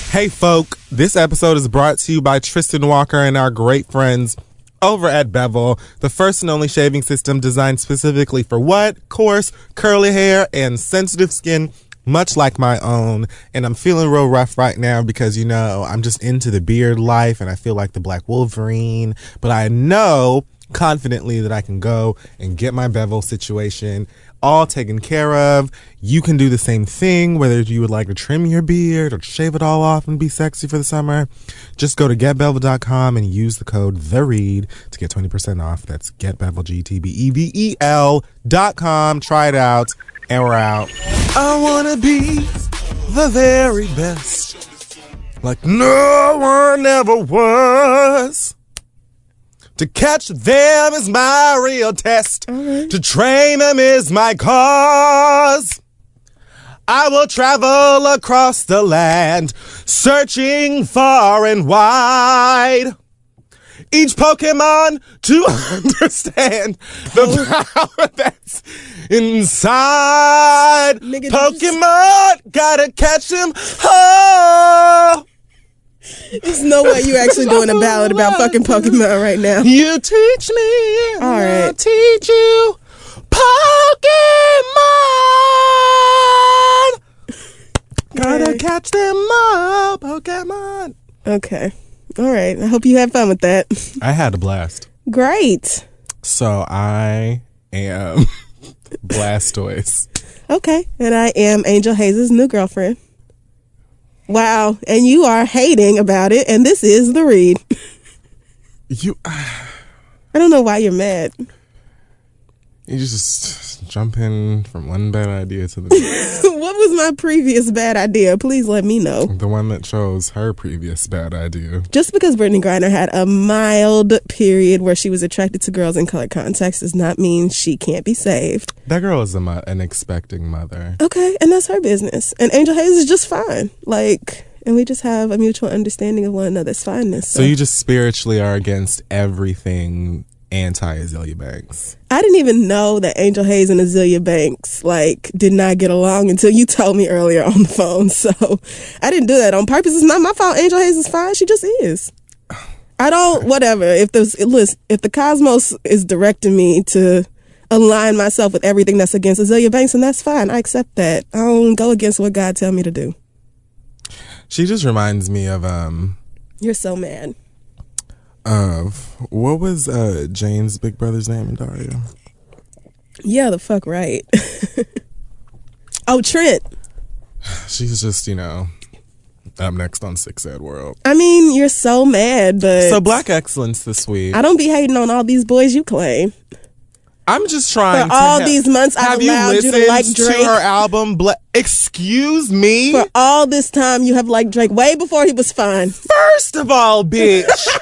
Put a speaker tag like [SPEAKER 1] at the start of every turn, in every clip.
[SPEAKER 1] Hey folk, this episode is brought to you by Tristan Walker and our great friends over at Bevel, the first and only shaving system designed specifically for what? Coarse, curly hair, and sensitive skin, much like my own. And I'm feeling real rough right now because, you know, I'm just into the beard life and I feel like the Black Wolverine. But I know confidently that I can go and get my Bevel situation all taken care of. You can do the same thing, whether you would like to trim your beard or shave it all off and be sexy for the summer. Just go to getbevel.com and use the code THEREAD to get 20% off. That's getbevel.com. Try it out, and we're out. I want to be the very best, like no one ever was. To catch them is my real test. To train them is my cause. I will travel across the land, searching far and wide. Each Pokemon to understand the power that's inside.
[SPEAKER 2] Nigga,
[SPEAKER 1] Pokemon, gotta catch him. Oh.
[SPEAKER 2] There's no way you actually doing a ballad about fucking Pokemon right now.
[SPEAKER 1] You teach me, and
[SPEAKER 2] all right.
[SPEAKER 1] I'll teach you Pokemon. Gotta catch them all, Pokemon.
[SPEAKER 2] Okay. All right. I hope you had fun with that.
[SPEAKER 1] I had a blast.
[SPEAKER 2] Great.
[SPEAKER 1] So I am Blastoise.
[SPEAKER 2] Okay. And I am Angel Hayes' new girlfriend. Wow. And you are hating about it. And this is The Read. I don't know why you're mad.
[SPEAKER 1] You just jump in from one bad idea to the next.
[SPEAKER 2] What was my previous bad idea? Please let me know.
[SPEAKER 1] The one that chose her previous bad idea.
[SPEAKER 2] Just because Brittany Griner had a mild period where she was attracted to girls in colored contacts does not mean she can't be saved.
[SPEAKER 1] That girl is an expecting mother.
[SPEAKER 2] Okay, and that's her business. And Angel Hayes is just fine. And we just have a mutual understanding of one another's fineness.
[SPEAKER 1] So you just spiritually are against everything anti-Azealia Banks.
[SPEAKER 2] I didn't even know that Angel Hayes and Azealia Banks did not get along until you told me earlier on the phone. So I didn't do that on purpose. It's not my fault. Angel Hayes is fine. She just is. I don't, whatever. If the cosmos is directing me to align myself with everything that's against Azealia Banks, and that's fine. I accept that. I don't go against what God tell me to do.
[SPEAKER 1] She just reminds me of
[SPEAKER 2] You're so mad.
[SPEAKER 1] What was Jane's big brother's name in Daria?
[SPEAKER 2] Yeah, the fuck right. Oh, Trent.
[SPEAKER 1] She's just, up next on Six Ed World.
[SPEAKER 2] I mean, you're so mad, but
[SPEAKER 1] so Black Excellence this week.
[SPEAKER 2] I don't be hating on all these boys you claim.
[SPEAKER 1] I'm just trying
[SPEAKER 2] for all these months I've allowed you to like Drake.
[SPEAKER 1] To her album excuse me?
[SPEAKER 2] For all this time you have liked Drake way before he was fine.
[SPEAKER 1] First of all, bitch.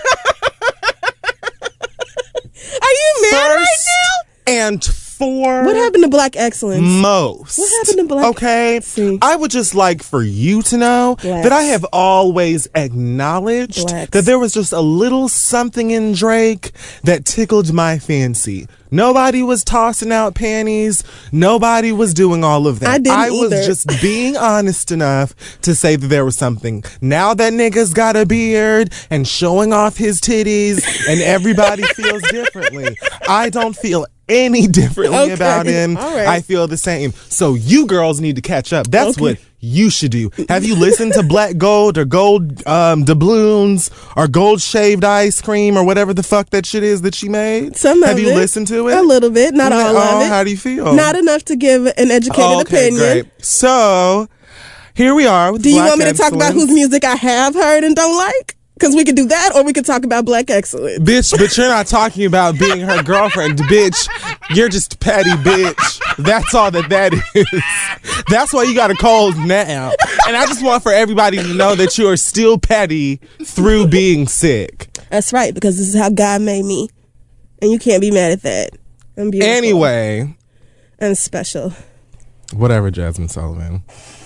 [SPEAKER 2] Are you mad right now?
[SPEAKER 1] And
[SPEAKER 2] what happened to Black Excellence?
[SPEAKER 1] Most.
[SPEAKER 2] What happened to Black?
[SPEAKER 1] Okay. I would just like for you to know that I have always acknowledged that there was just a little something in Drake that tickled my fancy. Nobody was tossing out panties. Nobody was doing all of that. I was just being honest enough to say that there was something. Now that nigga's got a beard and showing off his titties and everybody feels differently. I don't feel any differently about him.
[SPEAKER 2] Right.
[SPEAKER 1] I feel the same. So you girls need to catch up. That's what you should do. Have you listened to Black Gold or Gold doubloons or Gold Shaved Ice Cream or whatever the fuck that shit is that she made? Have you listened to it?
[SPEAKER 2] A little bit, not all of it.
[SPEAKER 1] How do you feel?
[SPEAKER 2] Not enough to give an educated opinion.
[SPEAKER 1] Great. So here we are with
[SPEAKER 2] Do you
[SPEAKER 1] Black
[SPEAKER 2] want me to
[SPEAKER 1] Excellence.
[SPEAKER 2] talk about whose music I have heard and don't like? Because we could do that, or we could talk about Black Excellence.
[SPEAKER 1] Bitch, but you're not talking about being her girlfriend. Bitch, you're just petty bitch. That's all that is. That's why you got a cold now. And I just want for everybody to know that you are still petty through being sick.
[SPEAKER 2] That's right, because this is how God made me. And you can't be mad at that. I'm beautiful.
[SPEAKER 1] Anyway.
[SPEAKER 2] I'm special.
[SPEAKER 1] Whatever, Jasmine Sullivan.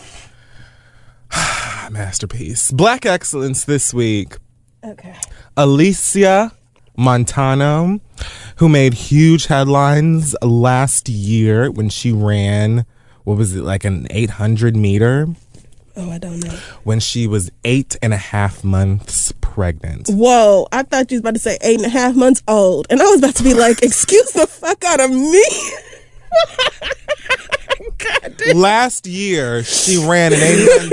[SPEAKER 1] Masterpiece. Black Excellence this week.
[SPEAKER 2] Okay.
[SPEAKER 1] Alicia Montano, who made huge headlines last year when she ran, what was it, like an 800 meter?
[SPEAKER 2] Oh, I don't know.
[SPEAKER 1] When she was 8.5 months pregnant.
[SPEAKER 2] Whoa, I thought you was about to say 8.5 months old. And I was about to be like, excuse the fuck out of me. God damn.
[SPEAKER 1] Last year, she ran an 89.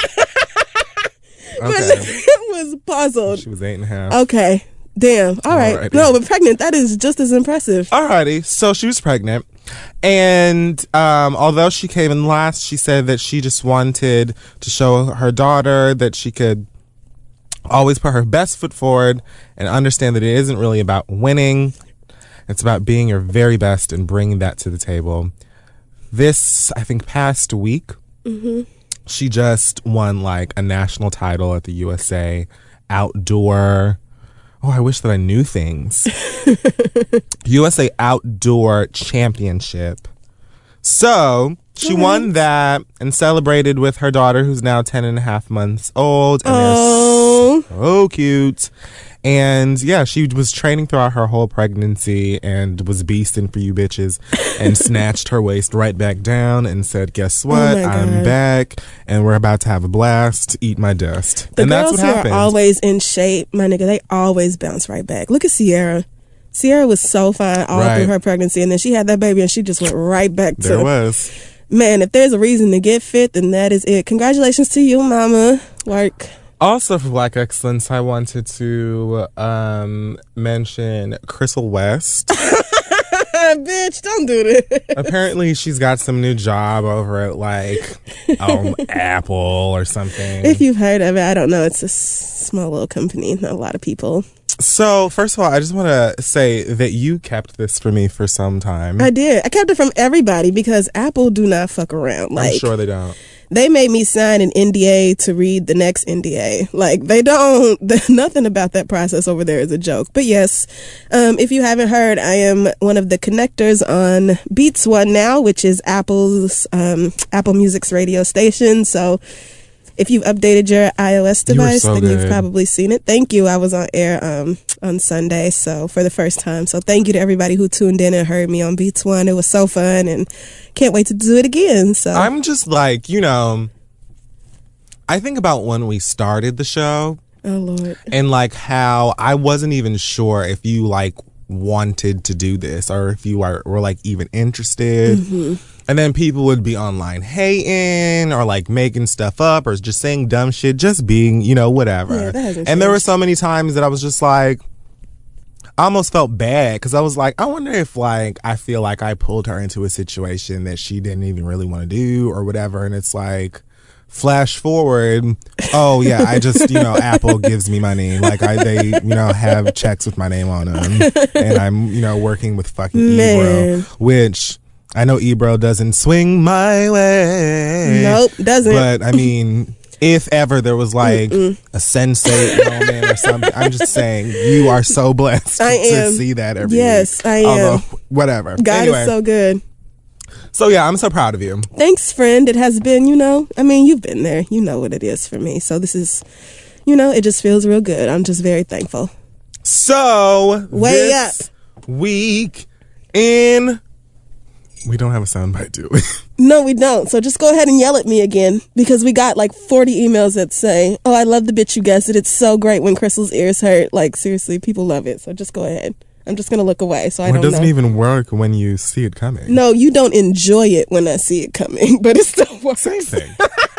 [SPEAKER 2] Okay. I was puzzled.
[SPEAKER 1] She was 8.5.
[SPEAKER 2] Okay. Damn. All right.
[SPEAKER 1] Alrighty.
[SPEAKER 2] No, but pregnant, that is just as impressive.
[SPEAKER 1] Alrighty. So she was pregnant. And although she came in last, she said that she just wanted to show her daughter that she could always put her best foot forward and understand that it isn't really about winning. It's about being your very best and bringing that to the table. This, I think, past week, she just won like a national title at the USA Outdoor. Oh, I wish that I knew things. USA Outdoor Championship. So she won that and celebrated with her daughter, who's now 10.5 months old. And they're so cute. And yeah, she was training throughout her whole pregnancy and was beasting for you bitches and snatched her waist right back down and said, guess what? I'm back and we're about to have a blast. Eat my dust.
[SPEAKER 2] The
[SPEAKER 1] and
[SPEAKER 2] girls
[SPEAKER 1] that's what
[SPEAKER 2] who
[SPEAKER 1] happened.
[SPEAKER 2] are always in shape, my nigga, they always bounce right back. Look at Sierra. Sierra was so fine all through her pregnancy, and then she had that baby and she just went right back to...
[SPEAKER 1] There was.
[SPEAKER 2] Man, if there's a reason to get fit, then that is it. Congratulations to you, mama. Work.
[SPEAKER 1] Also, for Black Excellence, I wanted to mention Crystal West.
[SPEAKER 2] Bitch, don't do that.
[SPEAKER 1] Apparently, she's got some new job over at like Apple or something.
[SPEAKER 2] If you've heard of it, I don't know. It's a small little company. Not a lot of people.
[SPEAKER 1] So, first of all, I just want to say that you kept this for me for some time.
[SPEAKER 2] I did. I kept it from everybody because Apple do not fuck around. Like,
[SPEAKER 1] I'm sure they don't.
[SPEAKER 2] They made me sign an NDA to read the next NDA. Like, they don't, nothing about that process over there is a joke. But yes, if you haven't heard, I am one of the connectors on Beats One now, which is Apple's, Apple Music's radio station. So if you've updated your iOS device, then you've probably seen it. Thank you. I was on air on Sunday, so for the first time. So thank you to everybody who tuned in and heard me on Beats One. It was so fun and can't wait to do it again. So
[SPEAKER 1] I'm just like, you know, I think about when we started the show.
[SPEAKER 2] Oh, Lord.
[SPEAKER 1] And like how I wasn't even sure if you like wanted to do this or if you were like even interested. And then people would be online hating or like making stuff up or just saying dumb shit, just being, you know, whatever.
[SPEAKER 2] Yeah, that hasn't
[SPEAKER 1] and there
[SPEAKER 2] changed.
[SPEAKER 1] were so many times that I was just like, I almost felt bad because I was like, I wonder if like I feel like I pulled her into a situation that she didn't even really want to do or whatever. And it's like, flash forward, oh yeah, I just, you know, Apple gives me money. Like they, you know, have checks with my name on them. And I'm, you know, working with fucking Ebro, which I know Ebro doesn't swing my way.
[SPEAKER 2] Nope, doesn't.
[SPEAKER 1] But I mean, if ever there was like a sensei moment or something, I'm just saying you are so blessed to see that every week.
[SPEAKER 2] Yes, I am.
[SPEAKER 1] Although, whatever.
[SPEAKER 2] God
[SPEAKER 1] anyway,
[SPEAKER 2] is so good.
[SPEAKER 1] So yeah, I'm so proud of you.
[SPEAKER 2] Thanks, friend. It has been, you know, I mean, you've been there. You know what it is for me. So this is, you know, it just feels real good. I'm just very thankful.
[SPEAKER 1] So,
[SPEAKER 2] Way
[SPEAKER 1] this week in... We don't have a soundbite, do we?
[SPEAKER 2] No, we don't. So just go ahead and yell at me again because we got like 40 emails that say, oh, I love the bitch you guessed it. It's so great when Crystal's ears hurt. Like, seriously, people love it. So just go ahead. I'm just going to look away so I don't know.
[SPEAKER 1] It doesn't even work when you see it coming.
[SPEAKER 2] No, you don't enjoy it when I see it coming, but it still works.
[SPEAKER 1] Same thing.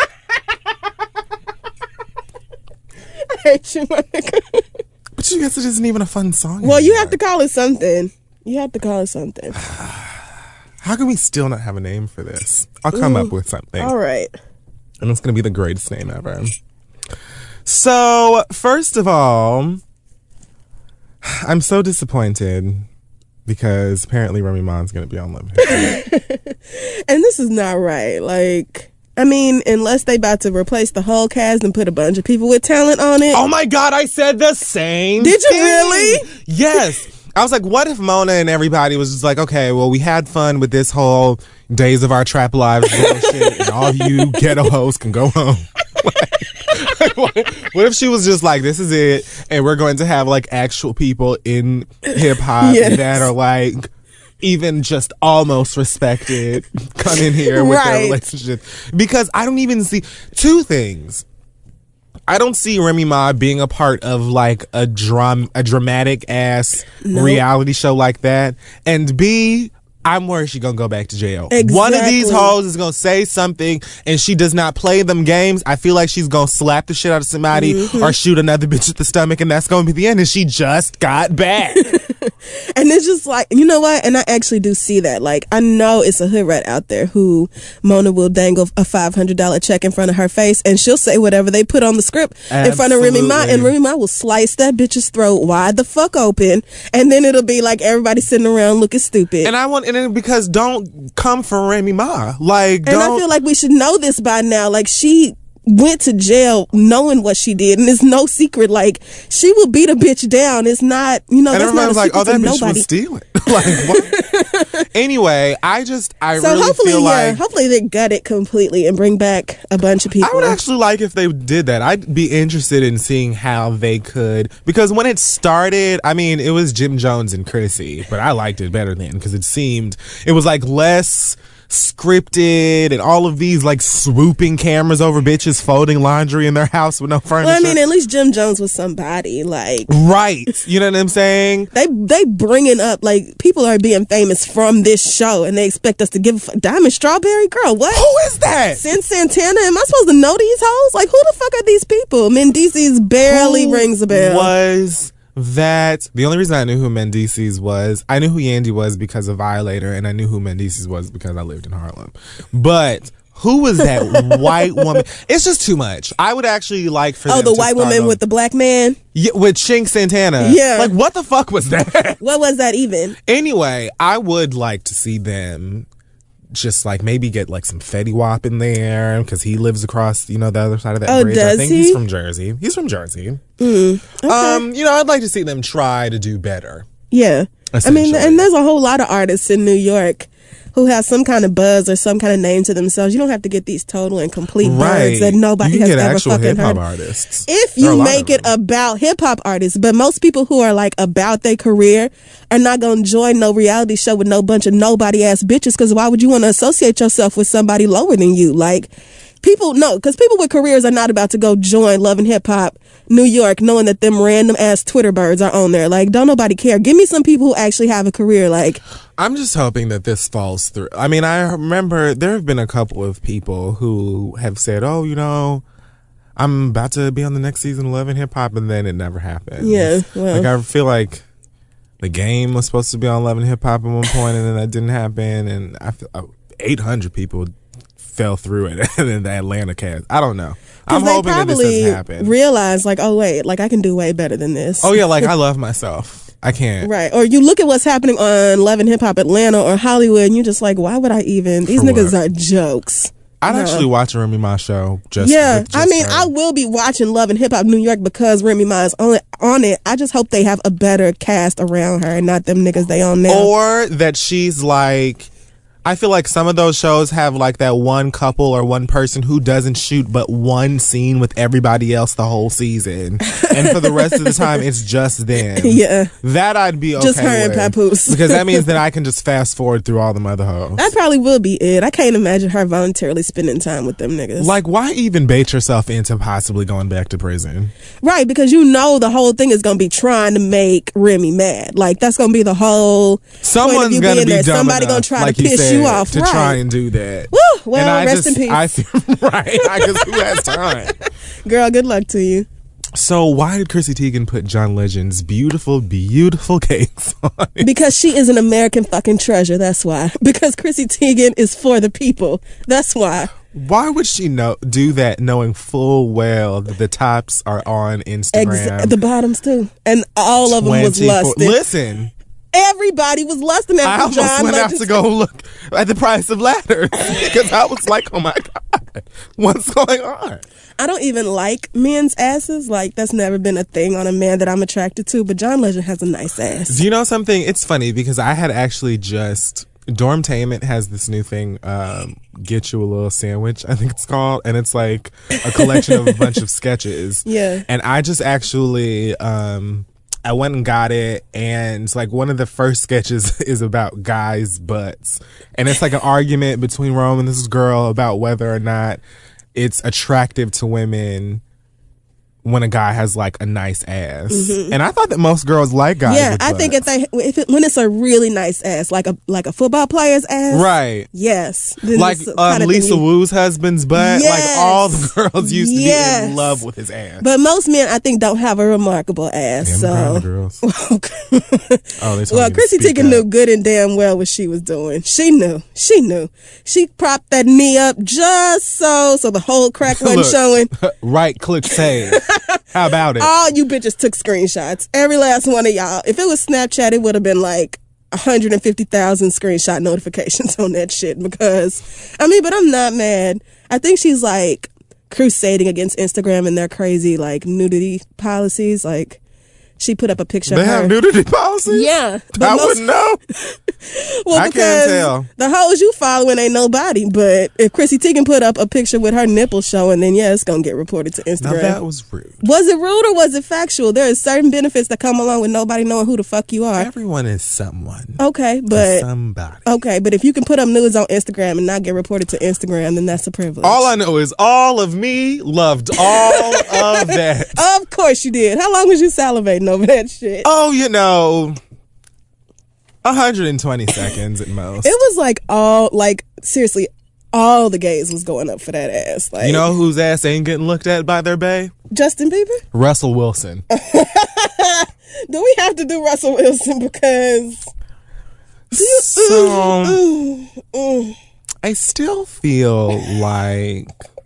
[SPEAKER 2] I hate you, my nigga.
[SPEAKER 1] But you guess it isn't even a fun song
[SPEAKER 2] Well,
[SPEAKER 1] anymore.
[SPEAKER 2] you have to call it something. You have to call it something.
[SPEAKER 1] How can we still not have a name for this? I'll come up with something.
[SPEAKER 2] All right.
[SPEAKER 1] And it's going to be the greatest name ever. So, first of all, I'm so disappointed because apparently Remy Ma's going to be on Love Hit.
[SPEAKER 2] And this is not right. Like, I mean, unless they about to replace the whole cast and put a bunch of people with talent on it.
[SPEAKER 1] Oh my God, I said the same
[SPEAKER 2] Did you
[SPEAKER 1] thing.
[SPEAKER 2] really?
[SPEAKER 1] Yes. I was like, what if Mona and everybody was just like, okay, well, we had fun with this whole Days of Our Trap Lives bullshit, and all of you ghetto hoes can go home. What if she was just like, this is it, and we're going to have like actual people in hip hop
[SPEAKER 2] Yes.
[SPEAKER 1] that are like even just almost respected come in here with their relationship. Because I don't even see two things. I don't see Remy Ma being a part of like a dramatic ass reality show like that. And B, I'm worried she's gonna go back to jail.
[SPEAKER 2] Exactly.
[SPEAKER 1] One of these hoes is gonna say something and she does not play them games. I feel like she's gonna slap the shit out of somebody or shoot another bitch at the stomach, and that's gonna be the end. And she just got back.
[SPEAKER 2] And it's just like, you know what? And I actually do see that. Like, I know it's a hood rat out there who Mona will dangle a $500 check in front of her face, and she'll say whatever they put on the script in front of Remy Ma, and Remy Ma will slice that bitch's throat wide the fuck open, and then it'll be like everybody sitting around looking stupid.
[SPEAKER 1] And because don't come for Remy Ma. Like,
[SPEAKER 2] and I feel like we should know this by now. Like, she went to jail knowing what she did, and it's no secret. Like, she will beat a bitch down. It's not, you know,
[SPEAKER 1] and
[SPEAKER 2] that's not a
[SPEAKER 1] like,
[SPEAKER 2] secret
[SPEAKER 1] that
[SPEAKER 2] to
[SPEAKER 1] bitch
[SPEAKER 2] nobody.
[SPEAKER 1] was stealing. Like, what? Anyway, I
[SPEAKER 2] so
[SPEAKER 1] really
[SPEAKER 2] hopefully,
[SPEAKER 1] feel like
[SPEAKER 2] hopefully they gut it completely and bring back a bunch of people.
[SPEAKER 1] I would actually like if they did that. I'd be interested in seeing how they could, because when it started, I mean, it was Jim Jones and Chrissy, but I liked it better then because it was like less scripted and all of these like swooping cameras over bitches folding laundry in their house with no furniture.
[SPEAKER 2] Well, I mean, at least Jim Jones was somebody, like,
[SPEAKER 1] right, you know what I'm saying?
[SPEAKER 2] They bringing up, like, people are being famous from this show, and they expect us to give Diamond Strawberry Girl. What?
[SPEAKER 1] Who is that?
[SPEAKER 2] Sin Santana. Am I supposed to know these hoes? Like, who the fuck are these people? Mendeecees barely rings a bell.
[SPEAKER 1] Was that the only reason I knew who Mendeecees was? I knew who Yandy was because of Violator, and I knew who Mendeecees was because I lived in Harlem. But who was that white woman? It's just too much. I would actually like for them
[SPEAKER 2] the
[SPEAKER 1] to
[SPEAKER 2] white woman with the black man?
[SPEAKER 1] Yeah, with Chink Santana.
[SPEAKER 2] Yeah.
[SPEAKER 1] Like, what the fuck was that?
[SPEAKER 2] What was that even?
[SPEAKER 1] Anyway, I would like to see them just like maybe get like some Fetty Wap in there because he lives across, the other side of that bridge.
[SPEAKER 2] Does
[SPEAKER 1] I think
[SPEAKER 2] he?
[SPEAKER 1] he's from Jersey. Okay. I'd like to see them try to do better.
[SPEAKER 2] Yeah. I mean, and there's a whole lot of artists in New York who have some kind of buzz or some kind of name to themselves. You don't have to get these total and complete birds that nobody has ever fucking heard.
[SPEAKER 1] Artists.
[SPEAKER 2] If you make it about hip hop artists, but most people who are like about their career are not going to join no reality show with no bunch of nobody ass bitches, because why would you want to associate yourself with somebody lower than you? Like, people because people with careers are not about to go join Love and Hip Hop New York knowing that them random ass Twitter birds are on there. Like, don't nobody care. Give me some people who actually have a career. Like,
[SPEAKER 1] I'm just hoping that this falls through. I mean, I remember there have been a couple of people who have said, oh, I'm about to be on the next season of Love and Hip Hop, and then it never happened.
[SPEAKER 2] Yeah, well.
[SPEAKER 1] Like, I feel like The Game was supposed to be on Love and Hip Hop at one point, and then that didn't happen, and I feel 800 people fell through it in the Atlanta cast. I don't know. I'm hoping that this doesn't happen.
[SPEAKER 2] Realize, like, oh wait, like I can do way better than this.
[SPEAKER 1] Oh yeah, like I love myself. I can't.
[SPEAKER 2] Right. Or you look at what's happening on Love and Hip Hop Atlanta or Hollywood, and you're just like, why would I even? These niggas are jokes.
[SPEAKER 1] I'd actually watch a Remy Ma show.
[SPEAKER 2] I mean, I will be watching Love and Hip Hop New York because Remy Ma is on it. I just hope they have a better cast around her and not them niggas they on now.
[SPEAKER 1] Or that she's like, I feel like some of those shows have like that one couple or one person who doesn't shoot but one scene with everybody else the whole season, and for the rest of the time it's just them.
[SPEAKER 2] Yeah,
[SPEAKER 1] that I'd be okay
[SPEAKER 2] just her
[SPEAKER 1] with,
[SPEAKER 2] and Papoose,
[SPEAKER 1] because that means that I can just fast forward through all the other hoes.
[SPEAKER 2] That probably will be it. I can't imagine her voluntarily spending time with them niggas.
[SPEAKER 1] Like, why even bait yourself into possibly going back to prison?
[SPEAKER 2] Right, because the whole thing is gonna be trying to make Remy mad. Like, that's gonna be the whole.
[SPEAKER 1] Someone's gonna be dumb
[SPEAKER 2] Somebody
[SPEAKER 1] enough,
[SPEAKER 2] gonna try
[SPEAKER 1] like
[SPEAKER 2] to piss you off,
[SPEAKER 1] to try and do that.
[SPEAKER 2] Woo! Well,
[SPEAKER 1] and
[SPEAKER 2] rest in peace.
[SPEAKER 1] I feel right, because who has time?
[SPEAKER 2] Girl, good luck to you.
[SPEAKER 1] So why did Chrissy Teigen put John Legend's beautiful, beautiful cakes on it?
[SPEAKER 2] Because she is an American fucking treasure. That's why. Because Chrissy Teigen is for the people. That's why.
[SPEAKER 1] Why would she do that knowing full well that the tops are on Instagram?
[SPEAKER 2] The bottoms too. And all of them was lusted.
[SPEAKER 1] Listen.
[SPEAKER 2] Everybody was lusting after John.
[SPEAKER 1] I almost went out to go look at the price of ladders because I was like, oh my God, what's going on?
[SPEAKER 2] I don't even like men's asses. Like, that's never been a thing on a man that I'm attracted to, but John Legend has a nice ass.
[SPEAKER 1] Do you know something? It's funny because I had actually Dormtainment has this new thing, Get You a Little Sandwich, I think it's called, and it's like a collection of a bunch of sketches.
[SPEAKER 2] Yeah.
[SPEAKER 1] And I just actually I went and got it, and like one of the first sketches is about guys' butts, and it's like an argument between Rome and this girl about whether or not it's attractive to women when a guy has like a nice ass. And I thought that most girls like guys.
[SPEAKER 2] Yeah,
[SPEAKER 1] with
[SPEAKER 2] I think
[SPEAKER 1] butts.
[SPEAKER 2] when it's a really nice ass, like a football player's ass,
[SPEAKER 1] right?
[SPEAKER 2] Yes, then
[SPEAKER 1] Like
[SPEAKER 2] it's the kind of
[SPEAKER 1] Lisa
[SPEAKER 2] thing
[SPEAKER 1] Wu's husband's butt.
[SPEAKER 2] Yes.
[SPEAKER 1] Like all the girls used to be
[SPEAKER 2] Yes.
[SPEAKER 1] in love with his ass.
[SPEAKER 2] But most men, I think, don't have a remarkable ass.
[SPEAKER 1] Damn the
[SPEAKER 2] So,
[SPEAKER 1] girls.
[SPEAKER 2] okay.
[SPEAKER 1] Oh, they told
[SPEAKER 2] Well,
[SPEAKER 1] me to
[SPEAKER 2] Chrissy
[SPEAKER 1] speak
[SPEAKER 2] Teigen
[SPEAKER 1] up.
[SPEAKER 2] knew good and damn well what she was doing. She knew. She propped that knee up just so the whole crack wasn't
[SPEAKER 1] Look.
[SPEAKER 2] showing.
[SPEAKER 1] Right click save. How about it?
[SPEAKER 2] All you bitches took screenshots. Every last one of y'all. If it was Snapchat, it would have been like 150,000 screenshot notifications on that shit. Because, I mean, but I'm not mad. I think she's like crusading against Instagram and their crazy like nudity policies. Like, she put up a picture
[SPEAKER 1] They
[SPEAKER 2] of her.
[SPEAKER 1] have nudity policies?
[SPEAKER 2] Yeah.
[SPEAKER 1] I wouldn't know.
[SPEAKER 2] Well,
[SPEAKER 1] I
[SPEAKER 2] because
[SPEAKER 1] can't tell.
[SPEAKER 2] the hoes you following ain't nobody. But if Chrissy Teigen put up a picture with her nipples showing, then yeah, it's gonna get reported to
[SPEAKER 1] Now
[SPEAKER 2] Instagram.
[SPEAKER 1] that was rude.
[SPEAKER 2] Was it rude or was it factual? There are certain benefits that come along with nobody knowing who the fuck you are.
[SPEAKER 1] Everyone is someone.
[SPEAKER 2] Okay,
[SPEAKER 1] To
[SPEAKER 2] but
[SPEAKER 1] somebody.
[SPEAKER 2] but if you can put up nudes on Instagram and not get reported to Instagram, then that's a privilege.
[SPEAKER 1] All I know is all of me loved all of that.
[SPEAKER 2] Of course you did. How long was you salivating over that shit?
[SPEAKER 1] Oh, 120 seconds at most.
[SPEAKER 2] It was like seriously, all the gays was going up for that ass. Like,
[SPEAKER 1] You know whose ass ain't getting looked at by their bae?
[SPEAKER 2] Justin Bieber?
[SPEAKER 1] Russell Wilson.
[SPEAKER 2] Do we have to do Russell Wilson because
[SPEAKER 1] So I still feel like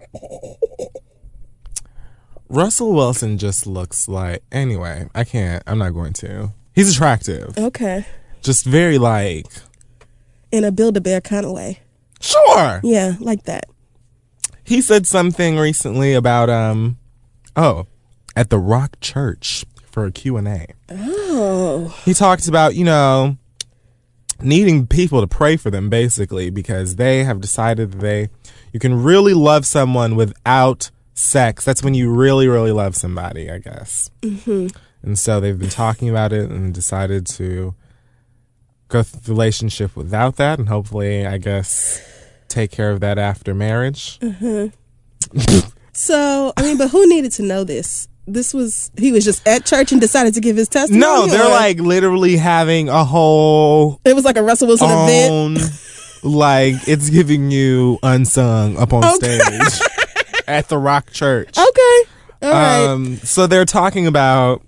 [SPEAKER 1] Russell Wilson just looks like, anyway, I'm not going to. He's attractive.
[SPEAKER 2] okay,
[SPEAKER 1] Just very like,
[SPEAKER 2] in a Build-A-Bear kind of way?
[SPEAKER 1] sure.
[SPEAKER 2] Yeah, like that.
[SPEAKER 1] He said something recently about at the Rock Church for a Q&A.
[SPEAKER 2] Oh,
[SPEAKER 1] He talked about, needing people to pray for them basically because they have decided that you can really love someone without sex. That's when you really, really love somebody, I guess. And so they've been talking about it and decided to go through the relationship without that and hopefully, I guess, take care of that after marriage.
[SPEAKER 2] so I mean, but who needed to know this? He was just at church and decided to give his testimony.
[SPEAKER 1] No, they're
[SPEAKER 2] or
[SPEAKER 1] like literally having a whole
[SPEAKER 2] it was like a Russell Wilson event.
[SPEAKER 1] own, like it's giving you unsung up on stage at the Rock Church.
[SPEAKER 2] Okay, all right.
[SPEAKER 1] So they're talking about,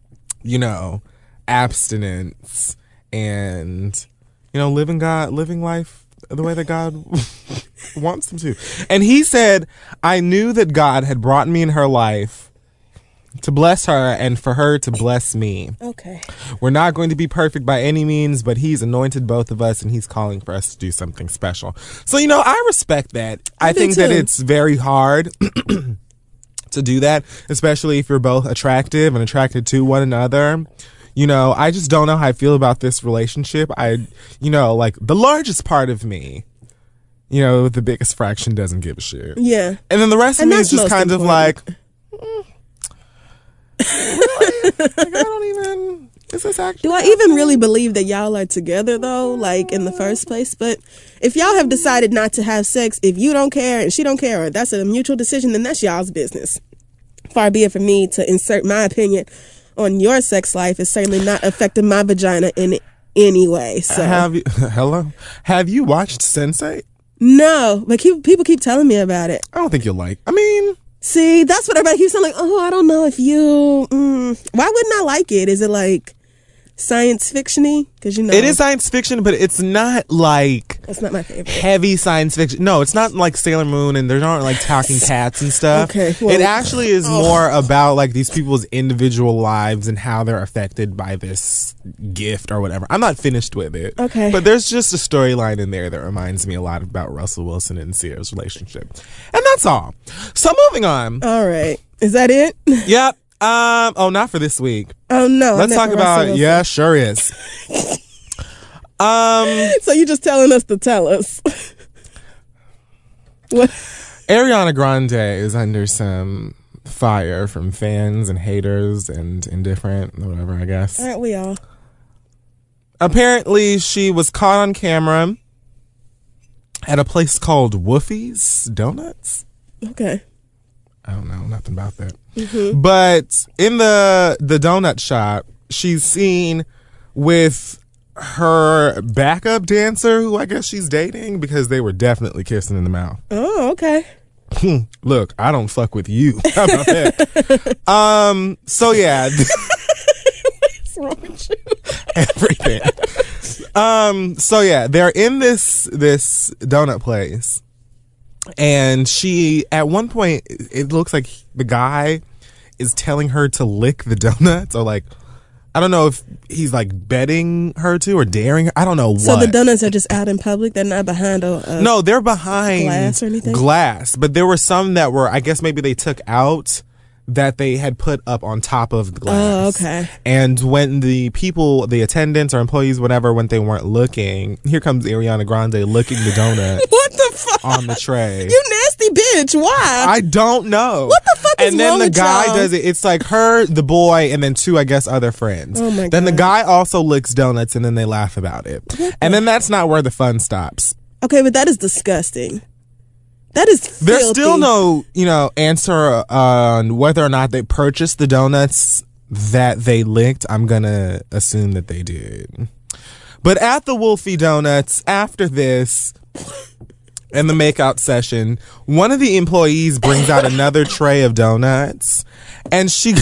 [SPEAKER 1] abstinence and, living life the way that God wants them to. And he said, I knew that God had brought me in her life to bless her and for her to bless me.
[SPEAKER 2] Okay.
[SPEAKER 1] We're not going to be perfect by any means, but he's anointed both of us and he's calling for us to do something special. So, I respect that. I
[SPEAKER 2] do
[SPEAKER 1] think that
[SPEAKER 2] too.
[SPEAKER 1] it's very hard to do that, especially if you're both attractive and attracted to one another. I just don't know how I feel about this relationship. Like the largest part of me, the biggest fraction doesn't give a shit.
[SPEAKER 2] Yeah.
[SPEAKER 1] And then the rest of
[SPEAKER 2] And
[SPEAKER 1] me is
[SPEAKER 2] that's
[SPEAKER 1] just
[SPEAKER 2] most
[SPEAKER 1] kind of
[SPEAKER 2] important.
[SPEAKER 1] like, really? Like, I don't even, is this actually
[SPEAKER 2] Do I even really believe that y'all are together though, like in the first place? But if y'all have decided not to have sex, if you don't care and she don't care, or that's a mutual decision, then that's y'all's business. Far be it for me to insert my opinion on your sex life. Is certainly not affecting my vagina in any way. So
[SPEAKER 1] Have you watched Sense8?
[SPEAKER 2] no, but people keep telling me about it.
[SPEAKER 1] I don't think you'll like. I mean,
[SPEAKER 2] See, that's what everybody keeps saying. Like, oh, I don't know if you. Why wouldn't I like it? Is it like science fiction-y? Because
[SPEAKER 1] it is science fiction, but it's not like
[SPEAKER 2] that's not my favorite.
[SPEAKER 1] heavy science fiction. No, it's not like Sailor Moon and there aren't like talking cats and stuff.
[SPEAKER 2] Okay, well,
[SPEAKER 1] it actually is more about like these people's individual lives and how they're affected by this gift or whatever. I'm not finished with it.
[SPEAKER 2] Okay.
[SPEAKER 1] But there's just a storyline in there that reminds me a lot about Russell Wilson and Sierra's relationship. And that's all. So moving on.
[SPEAKER 2] All right, is that it?
[SPEAKER 1] Yep. Not for this week.
[SPEAKER 2] Oh no.
[SPEAKER 1] Let's talk about, yeah, sure is.
[SPEAKER 2] So you just telling us to tell us. What?
[SPEAKER 1] Ariana Grande is under some fire from fans and haters and indifferent, whatever, I guess.
[SPEAKER 2] Aren't we all?
[SPEAKER 1] Apparently, she was caught on camera at a place called Woofie's Donuts.
[SPEAKER 2] Okay.
[SPEAKER 1] I don't know nothing about that. But in the donut shop, she's seen with her backup dancer, who I guess she's dating, because they were definitely kissing in the mouth.
[SPEAKER 2] Oh, okay.
[SPEAKER 1] Look, I don't fuck with you. How about that? So yeah.
[SPEAKER 2] What's wrong with you?
[SPEAKER 1] Everything. So yeah, they're in this donut place, and she, at one point, it looks like the guy is telling her to lick the donuts, or like, I don't know if he's like betting her to or daring her. I don't know what.
[SPEAKER 2] So the donuts are just out in public? They're not behind a
[SPEAKER 1] no, they're behind
[SPEAKER 2] glass or anything?
[SPEAKER 1] Glass, but there were some that were, I guess maybe they took out that they had put up on top of the glass.
[SPEAKER 2] Oh, okay.
[SPEAKER 1] And when the people, the attendants or employees, whatever, when they weren't looking, here comes Ariana Grande licking the donut.
[SPEAKER 2] What the fuck?
[SPEAKER 1] On the tray.
[SPEAKER 2] You nasty bitch. Why?
[SPEAKER 1] I don't know.
[SPEAKER 2] What the fuck is
[SPEAKER 1] and then
[SPEAKER 2] wrong
[SPEAKER 1] the
[SPEAKER 2] with
[SPEAKER 1] guy
[SPEAKER 2] y'all?
[SPEAKER 1] does it. It's like her, the boy, and then two, I guess, other friends.
[SPEAKER 2] Oh my
[SPEAKER 1] Then the
[SPEAKER 2] God.
[SPEAKER 1] guy also licks donuts, and then they laugh about it. And then that's not where the fun stops.
[SPEAKER 2] Okay, but that is disgusting. That is filthy.
[SPEAKER 1] There's still no, answer on whether or not they purchased the donuts that they licked. I'm gonna assume that they did. But at the Wolfie Donuts, after this, in the makeout session, one of the employees brings out another tray of donuts, and she